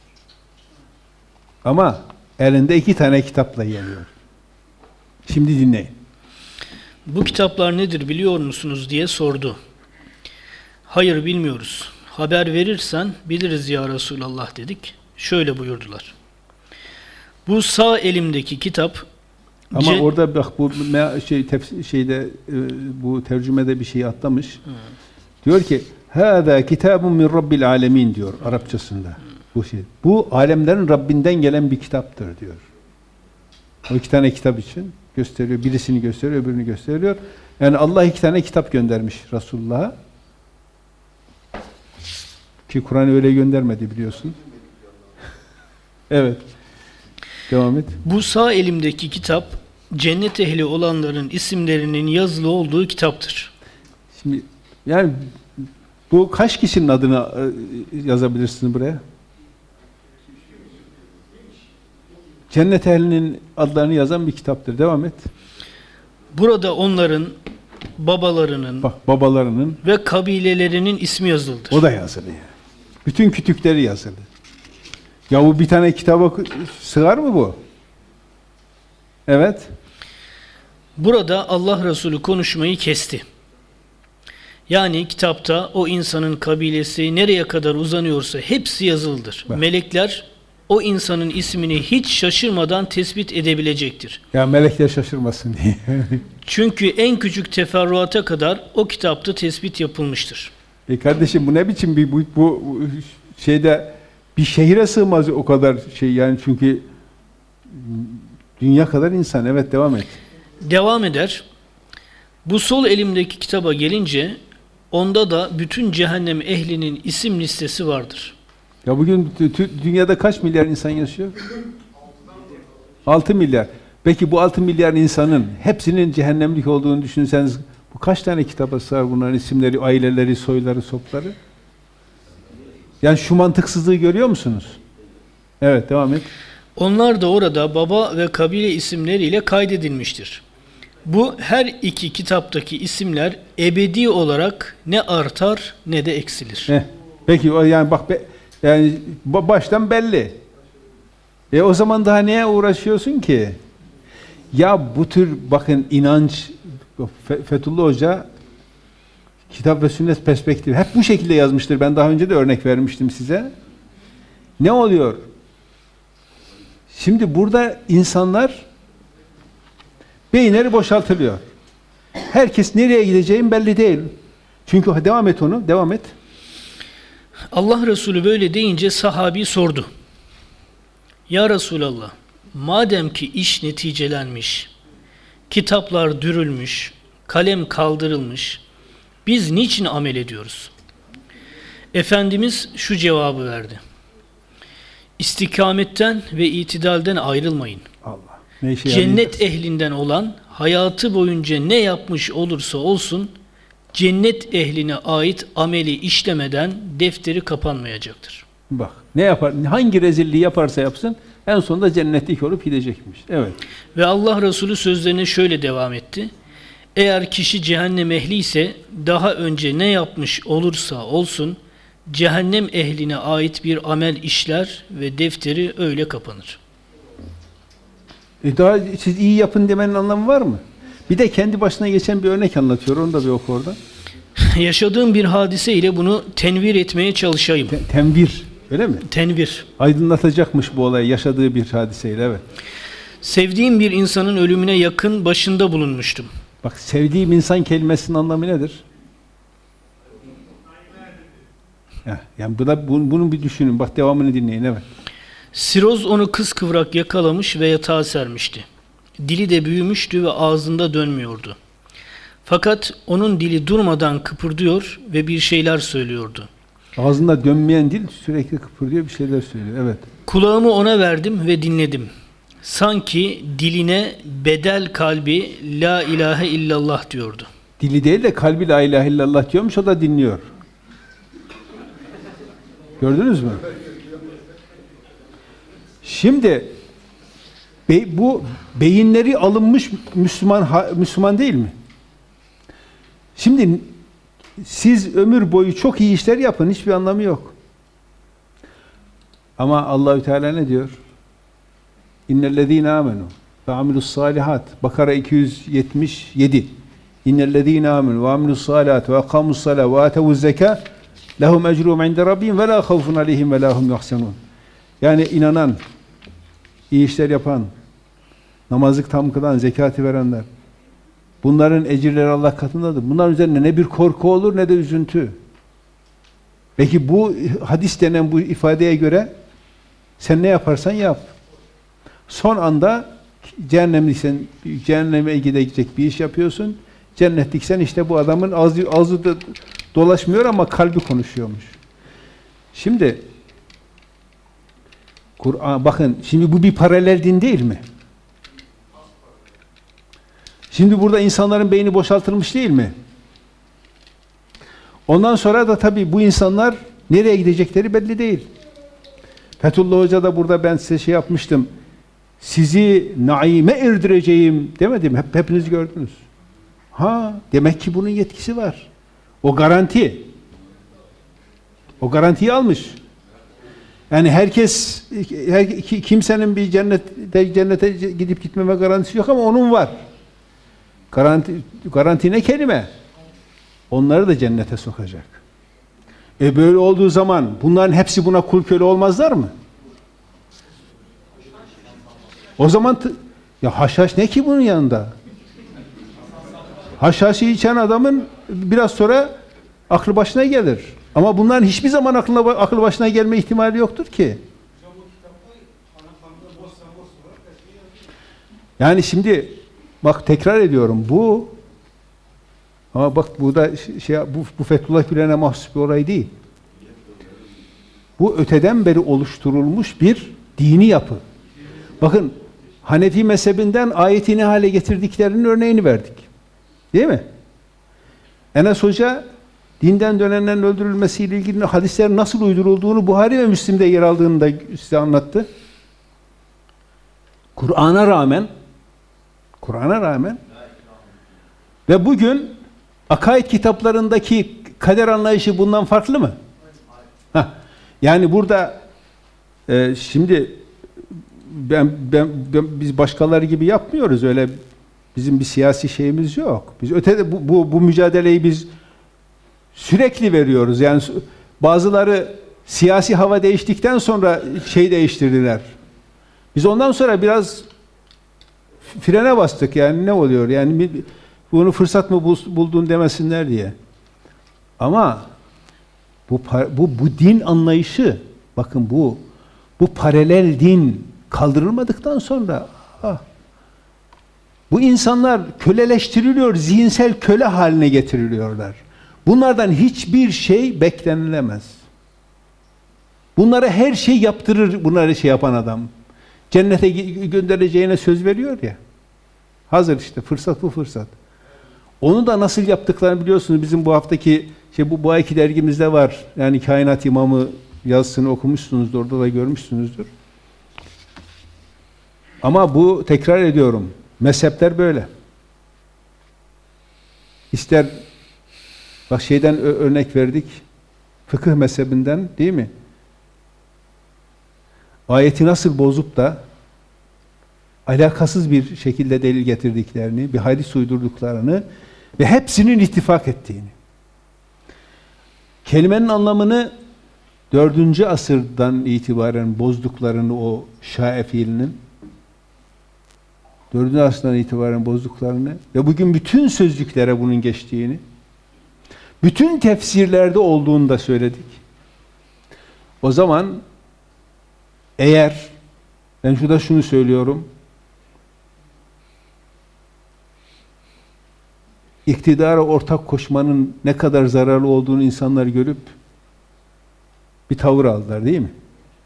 A: Ama elinde iki tane kitapla geliyor. Şimdi dinleyin.
C: Bu kitaplar nedir biliyor musunuz diye sordu. Hayır, bilmiyoruz. Haber verirsen biliriz ya Resulallah dedik. Şöyle buyurdular. Bu sağ elimdeki kitap.
A: Ama
C: ce-
A: orada bak, bu me- şey tefsir şeyde e, bu tercümede bir şey atlamış.
C: Hı.
A: Diyor ki hâzâ kitâbun min rabbil âlemîn diyor Arapçasında. Bu şey. Bu alemlerin Rabbinden gelen bir kitaptır diyor. O iki tane kitap için gösteriyor. Birisini gösteriyor, öbürünü gösteriyor. Yani Allah iki tane kitap göndermiş Resulullah'a. Ki Kur'an'ı öyle göndermedi biliyorsun. Evet. Devam et.
C: Bu sağ elimdeki kitap cennet ehli olanların isimlerinin yazılı olduğu kitaptır.
A: Şimdi yani bu kaç kişinin adını e, yazabilirsiniz buraya? Cennet ehlinin adlarını yazan bir kitaptır. Devam et.
C: Burada onların babalarının
A: Bak, babalarının
C: ve kabilelerinin ismi yazılıdır.
A: o da yazılı yani. Bütün kütükleri yazılı. Ya bu bir tane kitaba sığar mı bu? Evet.
C: Burada Allah Resulü konuşmayı kesti. Yani kitapta o insanın kabilesi nereye kadar uzanıyorsa hepsi yazılıdır.
A: Bak.
C: Melekler o insanın ismini hiç şaşırmadan tespit edebilecektir.
A: Ya melekler şaşırmasın diye.
C: Çünkü en küçük teferruata kadar o kitapta tespit yapılmıştır.
A: E kardeşim, bu ne biçim bir bu, bu şeyde bir şehire sığmaz o kadar şey yani, çünkü dünya kadar insan. Evet, devam et.
C: Devam eder. Bu sol elimdeki kitaba gelince onda da bütün cehennem ehlinin isim listesi vardır.
A: Ya bugün dünyada kaç milyar insan yaşıyor? altı milyar. Peki bu altı milyar insanın hepsinin cehennemlik olduğunu düşünseniz bu kaç tane kitaba sığar bunların isimleri, aileleri, soyları, sopları? Yani şu mantıksızlığı görüyor musunuz? Evet, devam et.
C: Onlar da orada baba ve kabile isimleriyle kaydedilmiştir. Bu her iki kitaptaki isimler ebedi olarak ne artar ne de eksilir.
A: Heh. Peki o yani bak be, yani baştan belli. E o zaman daha neye uğraşıyorsun ki? Ya bu tür bakın inanç, Fethullah Hoca kitap ve sünnet perspektifi hep bu şekilde yazmıştır. Ben daha önce de örnek vermiştim size. Ne oluyor? Şimdi burada insanlar beyinleri boşaltılıyor. Herkes nereye gideceğin belli değil. Çünkü devam et onu, devam et.
C: Allah Resulü böyle deyince sahabi sordu. Ya Resulallah, madem ki iş neticelenmiş, kitaplar dürülmüş, kalem kaldırılmış, biz niçin amel ediyoruz? Efendimiz şu cevabı verdi. İstikametten ve itidalden ayrılmayın.
A: Allah. Ne işe
C: Cennet ehlinden olan hayatı boyunca ne yapmış olursa olsun cennet ehline ait ameli işlemeden defteri kapanmayacaktır.
A: Bak, ne yapar, hangi rezilliği yaparsa yapsın en sonunda cennetlik olup gidecekmiş. Evet.
C: Ve Allah Resulü sözlerine şöyle devam etti. Eğer kişi cehennem ehli ise daha önce ne yapmış olursa olsun cehennem ehline ait bir amel işler ve defteri öyle kapanır.
A: E daha siz iyi yapın demenin anlamı var mı? Bir de kendi başına geçen bir örnek anlatıyor. Onu da bir oku orada.
C: Yaşadığım bir hadise ile bunu tenvir etmeye çalışayım.
A: Te- tenvir. Öyle mi?
C: Tenvir.
A: Aydınlatacakmış bu olayı yaşadığı bir hadiseyle. Evet.
C: Sevdiğim bir insanın ölümüne yakın başında bulunmuştum.
A: Bak sevdiğim insan kelimesinin anlamı nedir? Ya, yani bu da, bunu, bunu bir düşünün. Bak devamını dinleyin. Evet.
C: Siroz onu kıskıvrak yakalamış ve yatağa sermişti. Dili de büyümüştü ve ağzında dönmüyordu. Fakat onun dili durmadan kıpırdıyor ve bir şeyler söylüyordu.
A: Ağzında dönmeyen dil sürekli kıpırdıyor, bir şeyler söylüyor. Evet.
C: Kulağımı ona verdim ve dinledim. Sanki diline bedel kalbi la ilahe illallah diyordu.
A: Dili değil de kalbi la ilahe illallah diyormuş, o da dinliyor. Gördünüz mü? Şimdi be, bu beyinleri alınmış Müslüman ha, Müslüman değil mi? Şimdi siz ömür boyu çok iyi işler yapın, hiçbir anlamı yok. Ama Allahü Teala ne diyor? İnnellezîne âmenû ve amilussâlihat. Bakara iki yüz yetmiş yedi. İnnellezîne âmenû ve amilussâlihat ve akâmussâlâ ve âtevuzzekâ lehum ecrûm inde rabbihim ve lâ havfun aleyhim ve lâ hum yahsenûn. Yani inanan, iyi işler yapan, namazı tam kılan, zekatı verenler, bunların ecirleri Allah katındadır. Bunların üzerine ne bir korku olur ne de üzüntü. Peki bu hadis denen bu ifadeye göre sen ne yaparsan yap. Son anda cehennemliksen, cehenneme gidecek bir iş yapıyorsun. Cennetliksen işte bu adamın ağzı, ağzı da dolaşmıyor ama kalbi konuşuyormuş. Şimdi Kur'an, bakın şimdi bu bir paralel din değil mi? Şimdi burada insanların beyni boşaltılmış değil mi? Ondan sonra da tabii bu insanlar nereye gidecekleri belli değil. Fethullah Hoca da burada ben size şey yapmıştım. Sizi naime erdireceğim demedim. Hep, hepiniz gördünüz. Ha, demek ki bunun yetkisi var. O garanti. O garantiyi almış. Yani herkes, her, kimsenin bir cennete, cennete gidip gitmeme garantisi yok ama onun var. Garanti, garanti ne kelime? Onları da cennete sokacak. E böyle olduğu zaman bunların hepsi buna kul köle olmazlar mı? O zaman ya haşhaş ne ki bunun yanında? Haşhaşı içen adamın biraz sonra aklı başına gelir. Ama bunların hiçbir zaman aklına, aklı başına gelme ihtimali yoktur ki. Yani şimdi bak tekrar ediyorum bu ama bak bu da şey bu, bu Fethullah Gülen'e mahsus bir olay değil. Bu öteden beri oluşturulmuş bir dini yapı. Bakın Hanefi mezhebinden ayeti ne hale getirdiklerinin örneğini verdik. Değil mi? Enes Hoca dinden dönenlerin öldürülmesiyle ilgili hadislerin nasıl uydurulduğunu Buhari ve Müslim'de yer aldığını da size anlattı. Kur'an'a rağmen Kur'an'a rağmen ve bugün akaid kitaplarındaki kader anlayışı bundan farklı mı? Heh. Yani burada e, şimdi ben, ben, ben biz başkaları gibi yapmıyoruz, öyle bizim bir siyasi şeyimiz yok. Biz ötede bu, bu, bu mücadeleyi biz sürekli veriyoruz. Yani bazıları siyasi hava değiştikten sonra şey değiştirdiler. Biz ondan sonra biraz frene bastık. Yani ne oluyor? Yani bunu fırsat mı buldun demesinler diye. Ama bu bu bu din anlayışı, bakın bu bu paralel din kaldırılmadıktan sonra ah, bu insanlar köleleştiriliyor, zihinsel köle haline getiriliyorlar. Bunlardan hiçbir şey beklenilemez. Bunlara her şey yaptırır, bunları şey yapan adam. Cennete göndereceğine söz veriyor ya. Hazır işte, fırsat bu fırsat. Onu da nasıl yaptıklarını biliyorsunuz. Bizim bu haftaki, şey bu, bu ayki dergimizde var. Yani Kainat İmamı yazısını okumuşsunuzdur, orada da görmüşsünüzdür. Ama bu, tekrar ediyorum, mezhepler böyle. İster, bak şeyden örnek verdik, fıkıh mezhebinden değil mi? Ayeti nasıl bozup da alakasız bir şekilde delil getirdiklerini, bir hadis uydurduklarını ve hepsinin ittifak ettiğini. Kelimenin anlamını dördüncü asırdan itibaren bozduklarını, o şae fiilinin dördüncü asırdan itibaren bozduklarını ve bugün bütün sözlüklere bunun geçtiğini, bütün tefsirlerde olduğunu da söyledik. O zaman eğer ben şurada şunu söylüyorum, iktidara ortak koşmanın ne kadar zararlı olduğunu insanlar görüp bir tavır aldılar değil mi?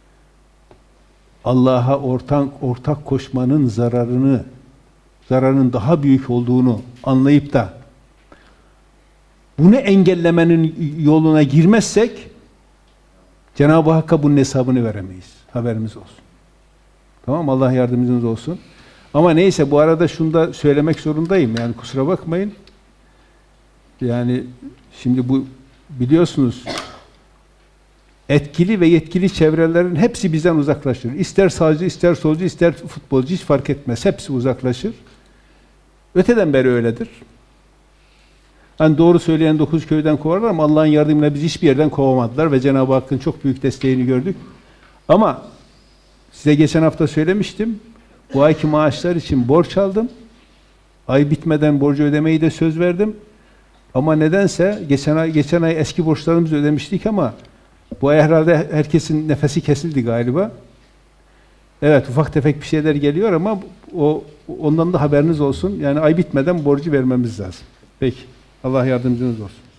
A: Allah'a ortak, ortak koşmanın zararını, zararının daha büyük olduğunu anlayıp da bunu engellemenin yoluna girmezsek Cenab-ı Hakk'a bunun hesabını veremeyiz. Haberimiz olsun. Tamam, Allah yardımcınız olsun. Ama neyse, bu arada şunu da söylemek zorundayım. Yani kusura bakmayın. Yani şimdi bu biliyorsunuz etkili ve yetkili çevrelerin hepsi bizden uzaklaşır. İster sağcı, ister solcu, ister futbolcu hiç fark etmez. Hepsi uzaklaşır. Öteden beri öyledir. Hani doğru söyleyen dokuz köyden kovarlar ama Allah'ın yardımıyla biz hiçbir yerden kovamadılar ve Cenab-ı Hakk'ın çok büyük desteğini gördük. Ama size geçen hafta söylemiştim. Bu ayki maaşlar için borç aldım. Ay bitmeden borcu ödemeyi de söz verdim. Ama nedense geçen ay geçen ay eski borçlarımızı ödemiştik ama bu ay herhalde herkesin nefesi kesildi galiba. Evet, ufak tefek bir şeyler geliyor ama o ondan da haberiniz olsun. Yani ay bitmeden borcu vermemiz lazım. Peki. Allah yardımcınız olsun.